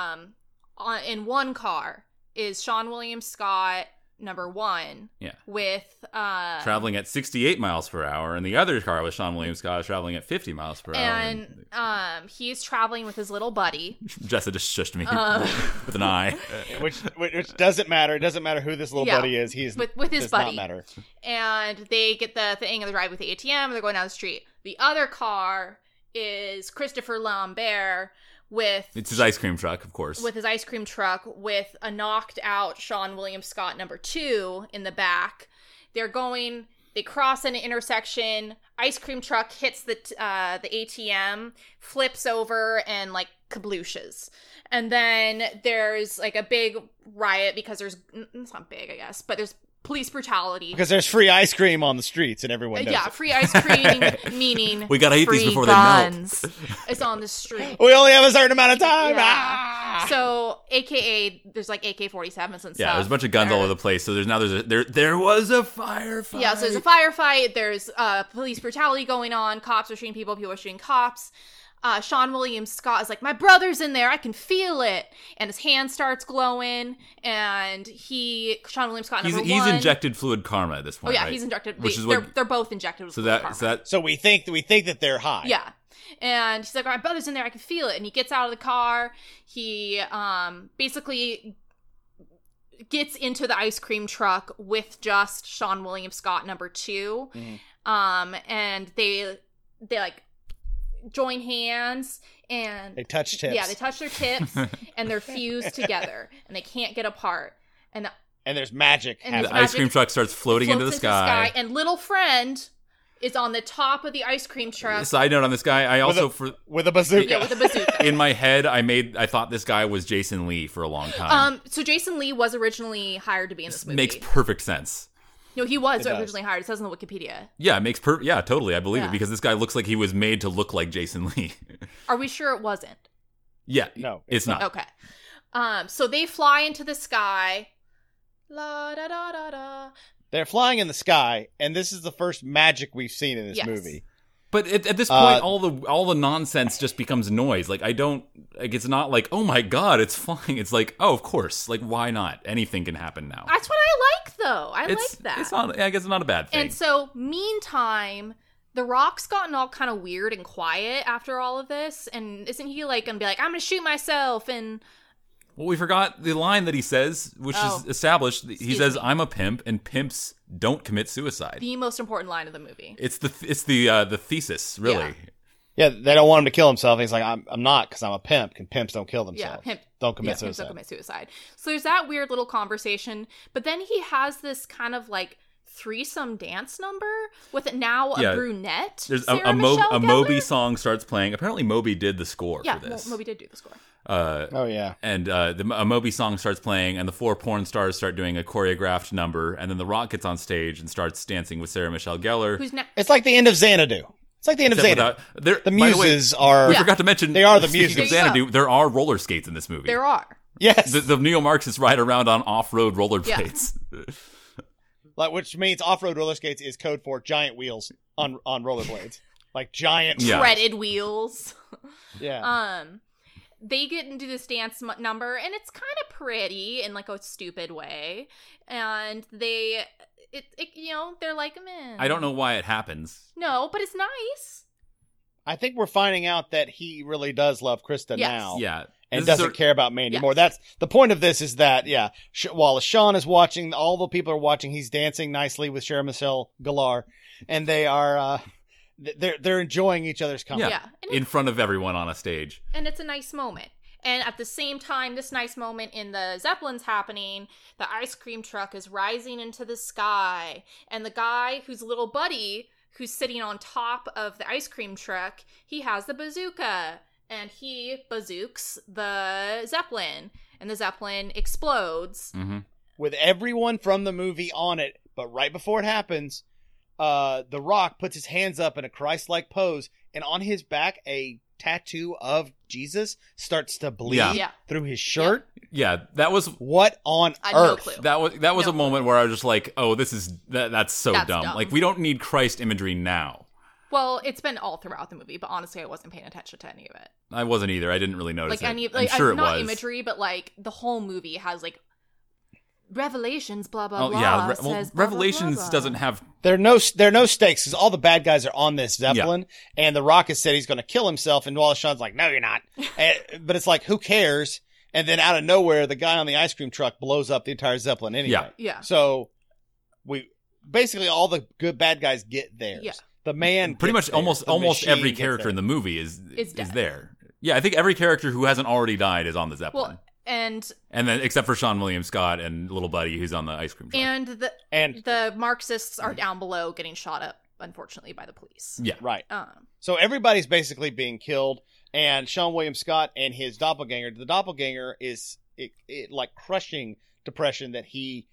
in one car is Sean William Scott, number one. Yeah. With traveling at 68 miles per hour, and the other car with Sean William Scott is traveling at 50 miles per hour. And he's traveling with his little buddy. Jessa just shushed me with an eye. Which doesn't matter. It doesn't matter who this little buddy is. He's with his does buddy. Not matter. And they get the thing and they drive with the ATM and they're going down the street. The other car is Christopher Lambert it's his ice cream truck, of course. With his ice cream truck with a knocked out Sean William Scott number 2 in the back. They cross an intersection. Ice cream truck hits the ATM, flips over, and like kablooshes. And then there's like a big riot because it's not big, I guess, but there's police brutality. Because there's free ice cream on the streets and everyone knows it. Free ice cream, meaning we gotta eat these before guns. They melt. It's on the street. We only have a certain amount of time. Yeah. Ah! So, AKA, there's like AK-47s and stuff. Yeah, there's a bunch of guns all over the place. So there was a firefight. Yeah, so there's a firefight. There's police brutality going on. Cops are shooting people. People are shooting cops. Sean William Scott is like, my brother's in there, I can feel it, and his hand starts glowing, and Sean William Scott number 1. He's injected fluid karma at this point. Oh yeah, right? He's injected. Which is they're both injected with fluid karma. So we think that they're high. Yeah, and he's like, my brother's in there, I can feel it, and he gets out of the car. He basically gets into the ice cream truck with just Sean William Scott number 2, and they like join hands and they touch tips. Yeah, they touch their tips and they're fused together and they can't get apart. And there's magic. And the ice cream truck starts floating into the sky. And little friend is on the top of the ice cream truck. Side note on this guy, I also with a bazooka. Yeah, with a bazooka. In my head, I thought this guy was Jason Lee for a long time. So Jason Lee was originally hired to be in this movie. Makes perfect sense. No, he was originally hired. It says on the Wikipedia. Yeah, it makes yeah, totally. I believe it because this guy looks like he was made to look like Jason Lee. Are we sure it wasn't? Yeah. No, it's not. Okay. So they fly into the sky. La da da da da. They're flying in the sky, and this is the first magic we've seen in this movie. But at this point, all the nonsense just becomes noise. Like it's not like, oh my god, it's flying. It's like, oh, of course. Like, why not? Anything can happen now. That's what I like, though. I like that. It's not. I guess it's not a bad thing. And so, meantime, The Rock's gotten all kind of weird and quiet after all of this, and isn't he like gonna be like, I'm gonna shoot myself and. Well, we forgot the line that he says, which is established. He says, "I'm a pimp, and pimps don't commit suicide." The most important line of the movie. It's the thesis, really. Yeah, they don't want him to kill himself. He's like, I'm not, because I'm a pimp, and pimps don't kill themselves. Yeah, don't commit pimps suicide. don't commit suicide. So there's that weird little conversation, but then he has this kind of like threesome dance number with now a brunette. There's Sarah a Michelle Gellar. Moby song starts playing. Apparently, Moby did the score for this. Moby did do the score. Oh yeah, and a Moby song starts playing, and the 4 porn stars start doing a choreographed number, and then The Rock gets on stage and starts dancing with Sarah Michelle Gellar. It's like the end of Xanadu. It's like the end of Xanadu. The muses are. We forgot to mention they are the speaking muses. of Xanadu, there are roller skates in this movie. There are. Yes, the neo-Marxists ride around on off-road rollerblades. Like, which means off-road roller skates is code for giant wheels on rollerblades, like giant shredded wheels. Yeah. They get into this dance number, and it's kind of pretty in like a stupid way, and they're like, man. I don't know why it happens. No, but it's nice. I think we're finding out that he really does love Krista now. Yeah. And doesn't care about me anymore. That's the point of this, is that, while Sean is watching, all the people are watching, he's dancing nicely with Sarah Michelle Gellar, and they are, they're enjoying each other's company. Yeah. In front of everyone on a stage. And it's a nice moment. And at the same time, this nice moment in the Zeppelin's happening, the ice cream truck is rising into the sky, and the guy whose little buddy, who's sitting on top of the ice cream truck, he has the bazooka. And he bazooks the Zeppelin, and the Zeppelin explodes. Mm-hmm. With everyone from the movie on it, but right before it happens, The Rock puts his hands up in a Christ-like pose, and on his back, a tattoo of Jesus starts to bleed through his shirt. Yeah, that was... What on earth? No clue. That was a moment where I was just like, oh, that's so dumb. Like, we don't need Christ imagery now. Well, it's been all throughout the movie, but honestly, I wasn't paying attention to any of it. I wasn't either. I didn't really notice it. I'm sure it not was. imagery, but like the whole movie has like Revelations, blah blah blah. Yeah, says Revelations blah, blah, blah. doesn't have. There are no stakes, because all the bad guys are on this Zeppelin, and The Rock has said he's going to kill himself, and Wallace Shawn's like, "No, you're not." But it's like, who cares? And then out of nowhere, the guy on the ice cream truck blows up the entire Zeppelin anyway. Yeah. So we basically all the good bad guys get theirs. Yeah. The man pretty much almost every character in the movie is there. Yeah, I think every character who hasn't already died is on the Zeppelin. Well, and then except for Sean William Scott and little buddy who's on the ice cream truck. And the Marxists are down below getting shot up, unfortunately, by the police. Yeah, right. So everybody's basically being killed, and Sean William Scott and his doppelganger. The doppelganger is like crushing depression that he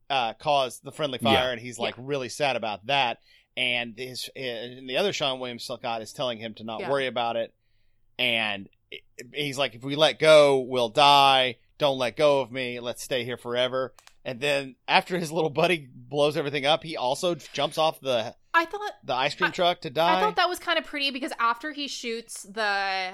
caused the friendly fire, and he's like really sad about that. And the other Sean William Scott is telling him to not worry about it. And he's like, if we let go, we'll die. Don't let go of me. Let's stay here forever. And then after his little buddy blows everything up, he also jumps off the ice cream truck to die. I thought that was kind of pretty, because after he shoots the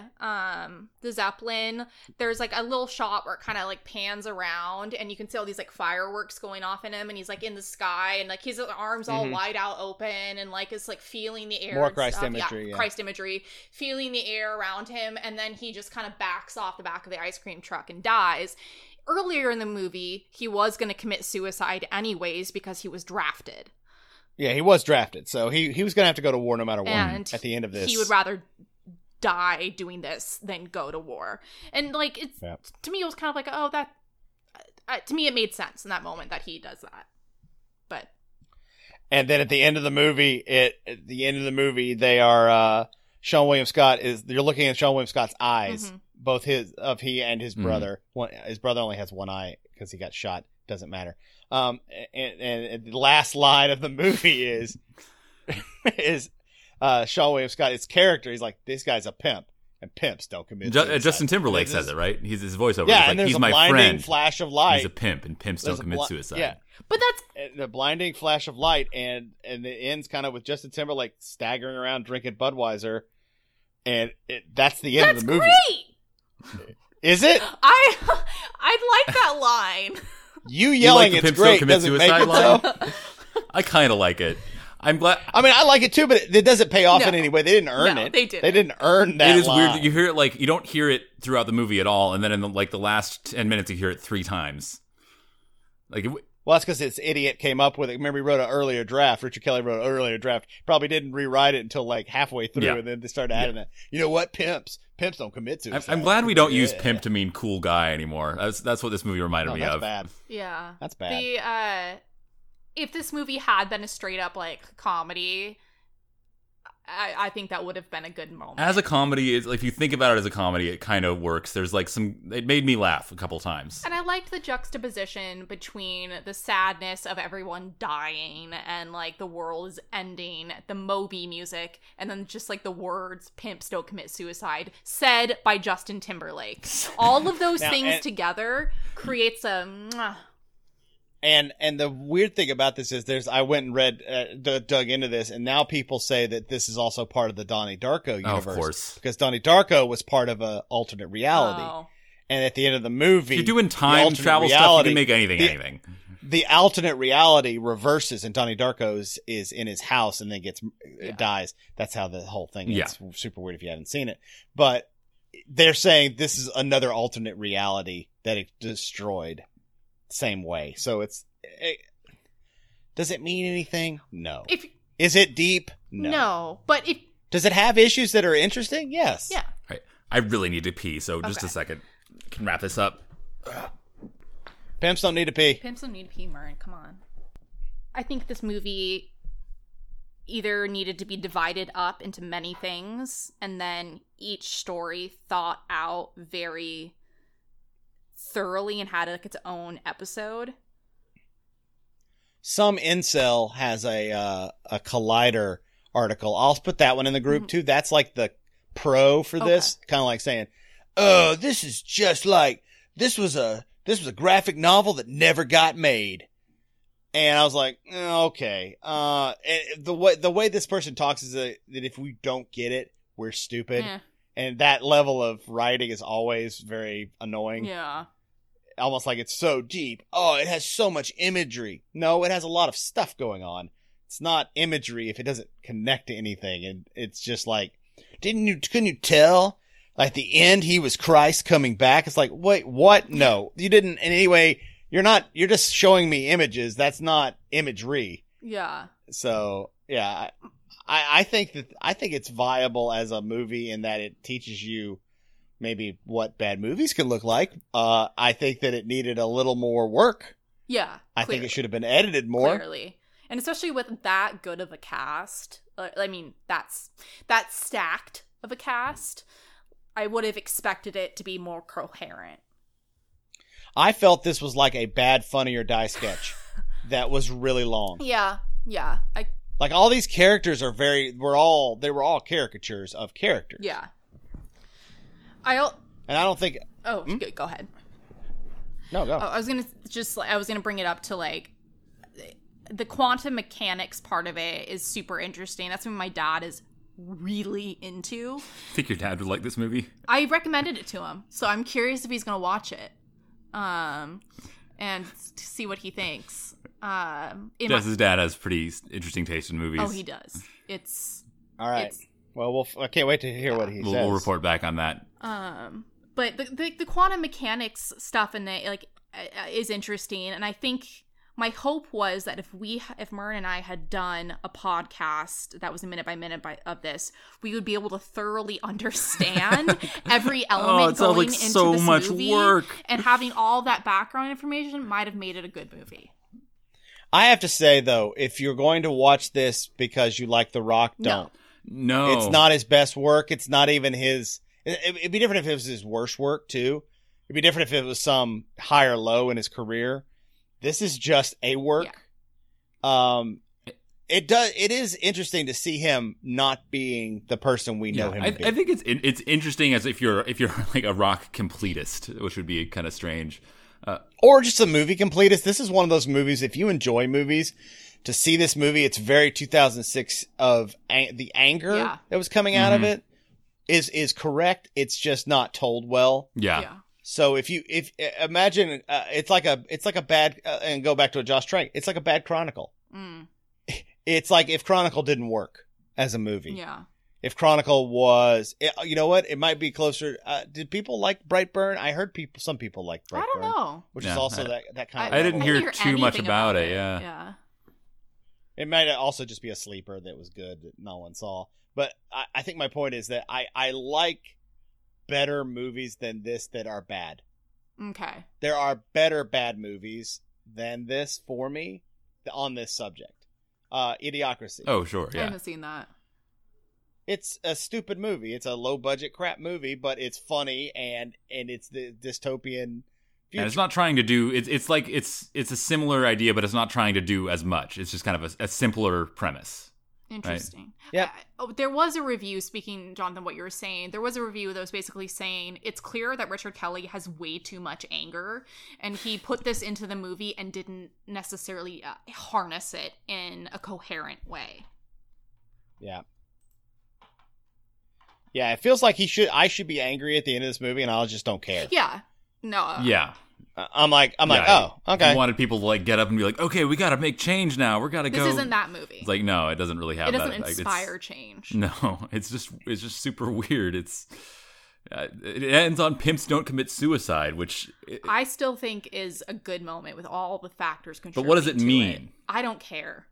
Zeppelin, there's like a little shot where it kind of like pans around, and you can see all these like fireworks going off in him, and he's like in the sky, and like his arms all wide out open, and like is like feeling the air. More Christ imagery. Christ imagery, feeling the air around him, and then he just kind of backs off the back of the ice cream truck and dies. Earlier in the movie, he was going to commit suicide anyways because he was drafted. Yeah, he was drafted, so he was going to have to go to war no matter what. And at the end of this, he would rather die doing this than go to war. And like, it's to me, it was kind of like, oh, that to me, it made sense in that moment that he does that. But and then at the end of the movie, they are Sean William Scott you're looking at Sean William Scott's eyes, both he and his brother. His brother only has one eye because he got shot. Doesn't matter. And the last line of the movie is Sean William Scott, his character. He's like, this guy's a pimp, and pimps don't commit suicide. Justin Timberlake says it, right? His voiceover. Yeah, is and like, there's he's a my blinding friend. flash of light. He's a pimp, and pimps don't commit suicide. Yeah, but that's the blinding flash of light, and it ends kind of with Justin Timberlake staggering around drinking Budweiser, and that's the end of the movie. Great. Is it? I like that line. You yelling you like the it's great commit doesn't make suicide it line? so. I kind of like it. I'm glad. I mean, I like it too, but it doesn't pay off in any way. They didn't earn it. They didn't. They didn't earn that. It is line. weird that you hear it like you don't hear it throughout the movie at all, and then in the last 10 minutes you hear it 3 times. Like Well, that's because this idiot came up with it. Remember, he wrote an earlier draft. Richard Kelly wrote an earlier draft. Probably didn't rewrite it until like halfway through, and then they started adding it. You know what? Pimps don't commit suicide. I'm glad we don't use pimp to mean cool guy anymore. That's what this movie reminded me of. That's bad. Yeah. That's bad. If this movie had been a straight up like comedy, I think that would have been a good moment. As a comedy, if you think about it as a comedy, it kind of works. There's like it made me laugh a couple times. And I liked the juxtaposition between the sadness of everyone dying and like the world is ending, the Moby music, and then just like the words "pimps don't commit suicide" said by Justin Timberlake. All of those things together creates a. And the weird thing about this is I went and read, dug into this, and now people say that this is also part of the Donnie Darko universe. Oh, of course. Because Donnie Darko was part of an alternate reality. Oh. And at the end of the movie... If you're doing time travel stuff, you can make anything. The alternate reality reverses, and Donnie Darko is in his house and then dies. That's how the whole thing is. It's super weird if you haven't seen it. But they're saying this is another alternate reality that it destroyed. Same way. So does it mean anything? No. Is it deep? No. But does it have issues that are interesting? Yes. Yeah. Right. I really need to pee, so just a second. I can wrap this up. Pimps don't need to pee. Pimps don't need to pee, Murray. Come on. I think this movie either needed to be divided up into many things, and then each story thought out very thoroughly and had like its own episode. Some incel has a Collider article. I'll put that one in the group too. That's like the pro for this, kind of like saying, "Oh, this is just like this was a graphic novel that never got made." And I was like, okay. The way this person talks is that if we don't get it, we're stupid. Yeah. And that level of writing is always very annoying. Yeah. Almost like it's so deep. Oh, it has so much imagery. No, it has a lot of stuff going on. It's not imagery if it doesn't connect to anything. And it's just like, couldn't you tell? Like the end, he was Christ coming back. It's like, wait, what? No, you didn't in any way. You're just showing me images. That's not imagery. Yeah. So yeah, I think it's viable as a movie in that it teaches you maybe what bad movies can look like. I think that it needed a little more work. Yeah. I think it should have been edited more. Clearly. And especially with that good of a cast. I mean, that's stacked of a cast. I would have expected it to be more coherent. I felt this was like a bad Funny or Die sketch that was really long. Yeah. Like all these characters they were all caricatures of characters. Yeah. And I don't think. Oh, go ahead. No, go. I was gonna bring it up to like the quantum mechanics part of it is super interesting. That's what my dad is really into. I think your dad would like this movie. I recommended it to him, so I'm curious if he's gonna watch it, and to see what he thinks. His dad has pretty interesting taste in movies. Oh, he does. It's all right. Well, I can't wait to hear what he says. We'll report back on that. But the quantum mechanics stuff in it is interesting, and I think my hope was that if Murray and I had done a podcast that was a minute by minute of this, we would be able to thoroughly understand every element going into so this much movie, work. And having all that background information might have made it a good movie. I have to say though, if you're going to watch this because you like The Rock, don't. No. It's not his best work. It's not even his. It'd be different if it was his worst work too. It'd be different if it was some high or low in his career. This is just a work. Yeah. It is interesting to see him not being the person we know him to be. I think it's interesting as if you're like a Rock completist, which would be kind of strange. Or just a movie completist. This is one of those movies, if you enjoy movies, to see this movie, it's very 2006 of the anger that was coming out of it is correct. It's just not told well. Yeah. So if imagine, it's like a bad, and go back to a Josh Trank, it's like a bad Chronicle. It's like if Chronicle didn't work as a movie. Yeah. if Chronicle was, you know what, it might be closer. Did people like Brightburn? I heard some people like Brightburn. I don't know. Which is also that kind of. I didn't hear too much about it. Yeah. It might also just be a sleeper that was good that no one saw. But I think my point is that I like better movies than this that are bad. Okay. There are better bad movies than this for me on this subject. Idiocracy. Oh, sure. I Yeah. haven't seen that. It's a stupid movie. It's a low budget crap movie, but it's funny and it's the dystopian future. And it's not trying to do. It's like it's a similar idea, but it's not trying to do as much. It's just kind of a simpler premise. Interesting. Yep. There was a review, speaking, Jonathan, what you were saying, there was a review that was basically saying it's clear that Richard Kelly has way too much anger, and he put this into the movie and didn't necessarily harness it in a coherent way. Yeah. Yeah, it feels like I should be angry at the end of this movie, and I just don't care. Yeah. No. Yeah. I'm like, oh, okay. He wanted people to like get up and be like, okay, we got to make change now. We're got to go. This isn't that movie. It's like, no, it doesn't really have it that. doesn't Like, inspire change. No, it's just super weird. It ends on pimps don't commit suicide, which I still think is a good moment with all the factors contributing. But what does it to mean? I don't care.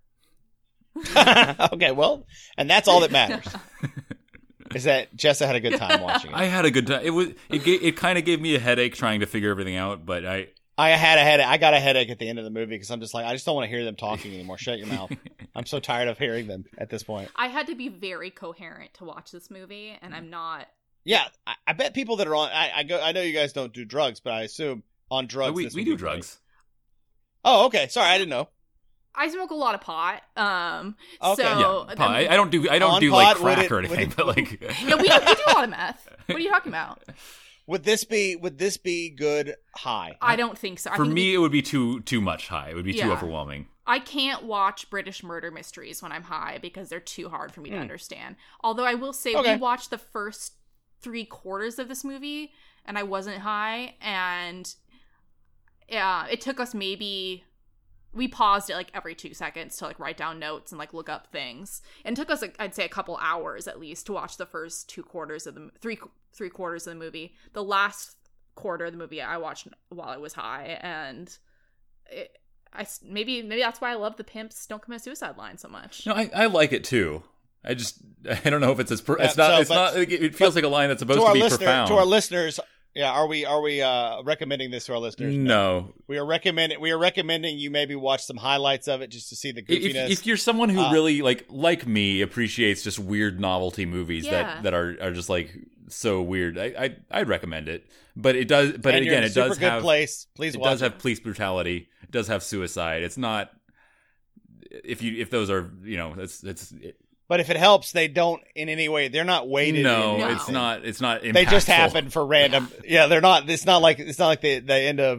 Okay, well, and that's all that matters. Is that Jessa had a good time watching it. I had a good time. It kind of gave me a headache trying to figure everything out, but I had a headache. I got a headache at the end of the movie because I'm just like, I just don't want to hear them talking anymore. Shut your mouth. I'm so tired of hearing them at this point. I had to be very coherent to watch this movie, and I'm not. Yeah, I bet people that are on. I know you guys don't do drugs, but I assume on drugs. we do drugs. Oh, okay. Sorry, I didn't know. I smoke a lot of pot. Okay. So Yeah, I don't do pot, like crack or anything, but like yeah, we do a lot of meth. What are you talking about? Would this be good high? I don't think so. For me, it would be too much high. It would be too Yeah. overwhelming. I can't watch British murder mysteries when I'm high because they're too hard for me to understand. Although I will say we watched the first 3/4 of this movie and I wasn't high, and it took us we paused it like every 2 seconds to like write down notes and like look up things. And it took us like, I'd say a couple hours at least to watch the first 3/4 of the 3/4 of the movie. The last quarter of the movie I watched while I was high, and maybe that's why I love the pimps don't commit suicide line so much. No, I like it too. I don't know if it's it feels like a line that's supposed to be profound. To our listeners, yeah, are we recommending this to our listeners? No. We are recommending you maybe watch some highlights of it just to see the goofiness. If you're someone who really like me appreciates just weird novelty movies that are just like so weird, I'd recommend it. But it does. But and again, it does have place. Please, it watch does have police brutality. It does have suicide. It's not. If those are it's. But if it helps, they don't in any way. They're not weighted. No, in it's not. It's not. Impactful. They just happen for random. Yeah, they're not. It's not like the end of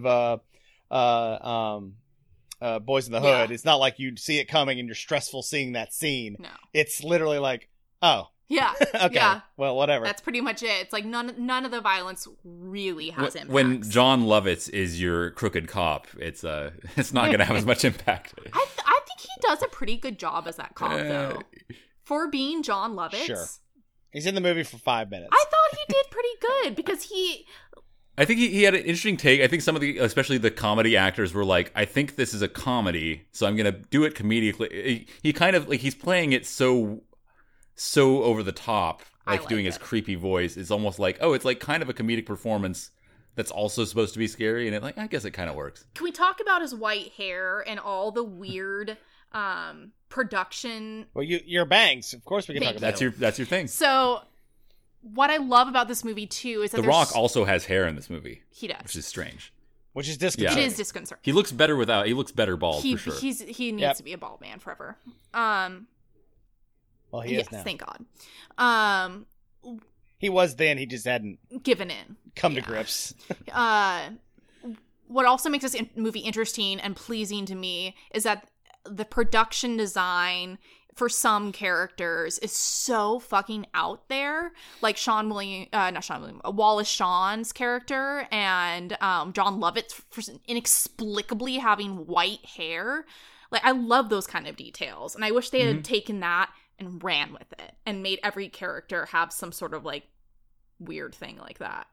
Boys in the Hood. It's not like you see it coming and you're stressful seeing that scene. No, it's literally like, oh, yeah, okay, yeah. Well, whatever. That's pretty much it. It's like none of the violence really has impact. When John Lovitz is your crooked cop, it's not going to have as much impact. I think he does a pretty good job as that cop, though. For being John Lovitz. Sure. He's in the movie for 5 minutes. I thought he did pretty good because I think he had an interesting take. I think some of especially the comedy actors were like, I think this is a comedy, so I'm going to do it comedically. He kind of, like, he's playing it so over the top, like doing his creepy voice. It's almost like, oh, it's like kind of a comedic performance that's also supposed to be scary, and I guess it kind of works. Can we talk about his white hair and all the weird production? Well, your bangs, of course we can talk about that's your thing. So what I love about this movie too is that The Rock also has hair in this movie. He does, which is strange. Which is disconcerting. It is disconcerting. He looks better without. He looks better bald for sure. He needs to be a bald man forever. Well, he is now. Thank God. He was then. He just hadn't given in. Come to grips. What also makes this movie interesting and pleasing to me is that the production design for some characters is so fucking out there. Like Wallace Shawn's character and John Lovitz inexplicably having white hair. Like, I love those kind of details, and I wish they had taken that and ran with it and made every character have some sort of like weird thing like that.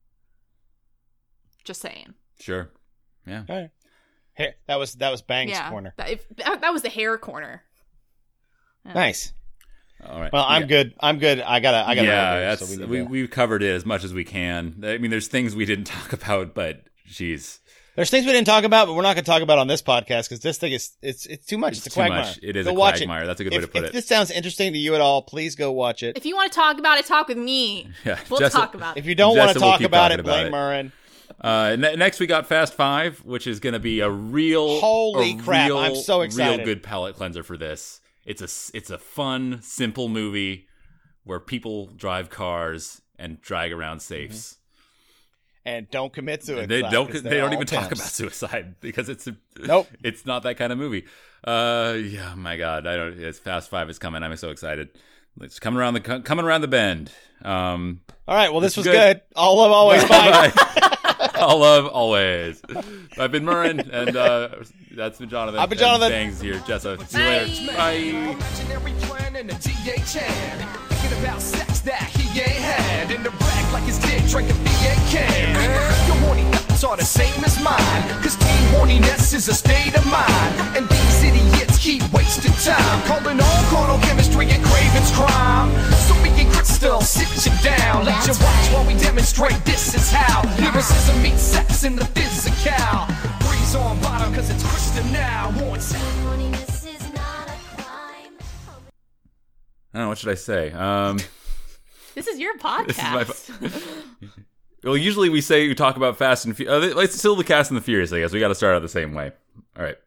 Just saying. Sure. Yeah. All right. Hey, that was Bang's corner. That was the hair corner. Yeah. Nice. All right. Well, I'm good. I gotta. Yeah, so we've covered it as much as we can. I mean, there's things we didn't talk about, but geez, there's things we didn't talk about, but we're not going to talk about on this podcast because this thing is it's too much. It's a quagmire. Much. It is go a watch quagmire. It. That's a good way to put it. If this sounds interesting to you at all, please go watch it. If you want to talk about it, talk with me. Yeah, we'll talk about it. If you don't want to talk about it, blame Murren. Next, we got Fast 5, which is going to be a real crap! I'm so excited. Real good palate cleanser for this. It's a fun, simple movie where people drive cars and drag around safes. Mm-hmm. And don't commit suicide. They don't even pimps. talk about suicide because it's nope. It's not that kind of movie. Yeah, my God, it's Fast 5 is coming. I'm so excited. It's coming around the bend. All right. Well, this was good. All love, always. Bye. All love, always. I've been Murren, and that's been Jonathan. I've been Jonathan. Thanks here, Jessa. See you later. Bye. Thinking about sex that he ain't had, and to brag like his dick drank a V8 can. Your horny thoughts are the same as mine, cause teen horniness is a state of mind, and these idiots keep wasting time, calling all carnal chemistry and Craven's crime. So we can crystal sit you down, let you watch while we demonstrate this is how lyricism meets sex in the physical. Breeze on bottom cause it's crystal now. I don't know, what should I say? This is your podcast. Well, usually we talk about Fast and Furious. It's still the Cast and the Furious, I guess. We got to start out the same way. All right.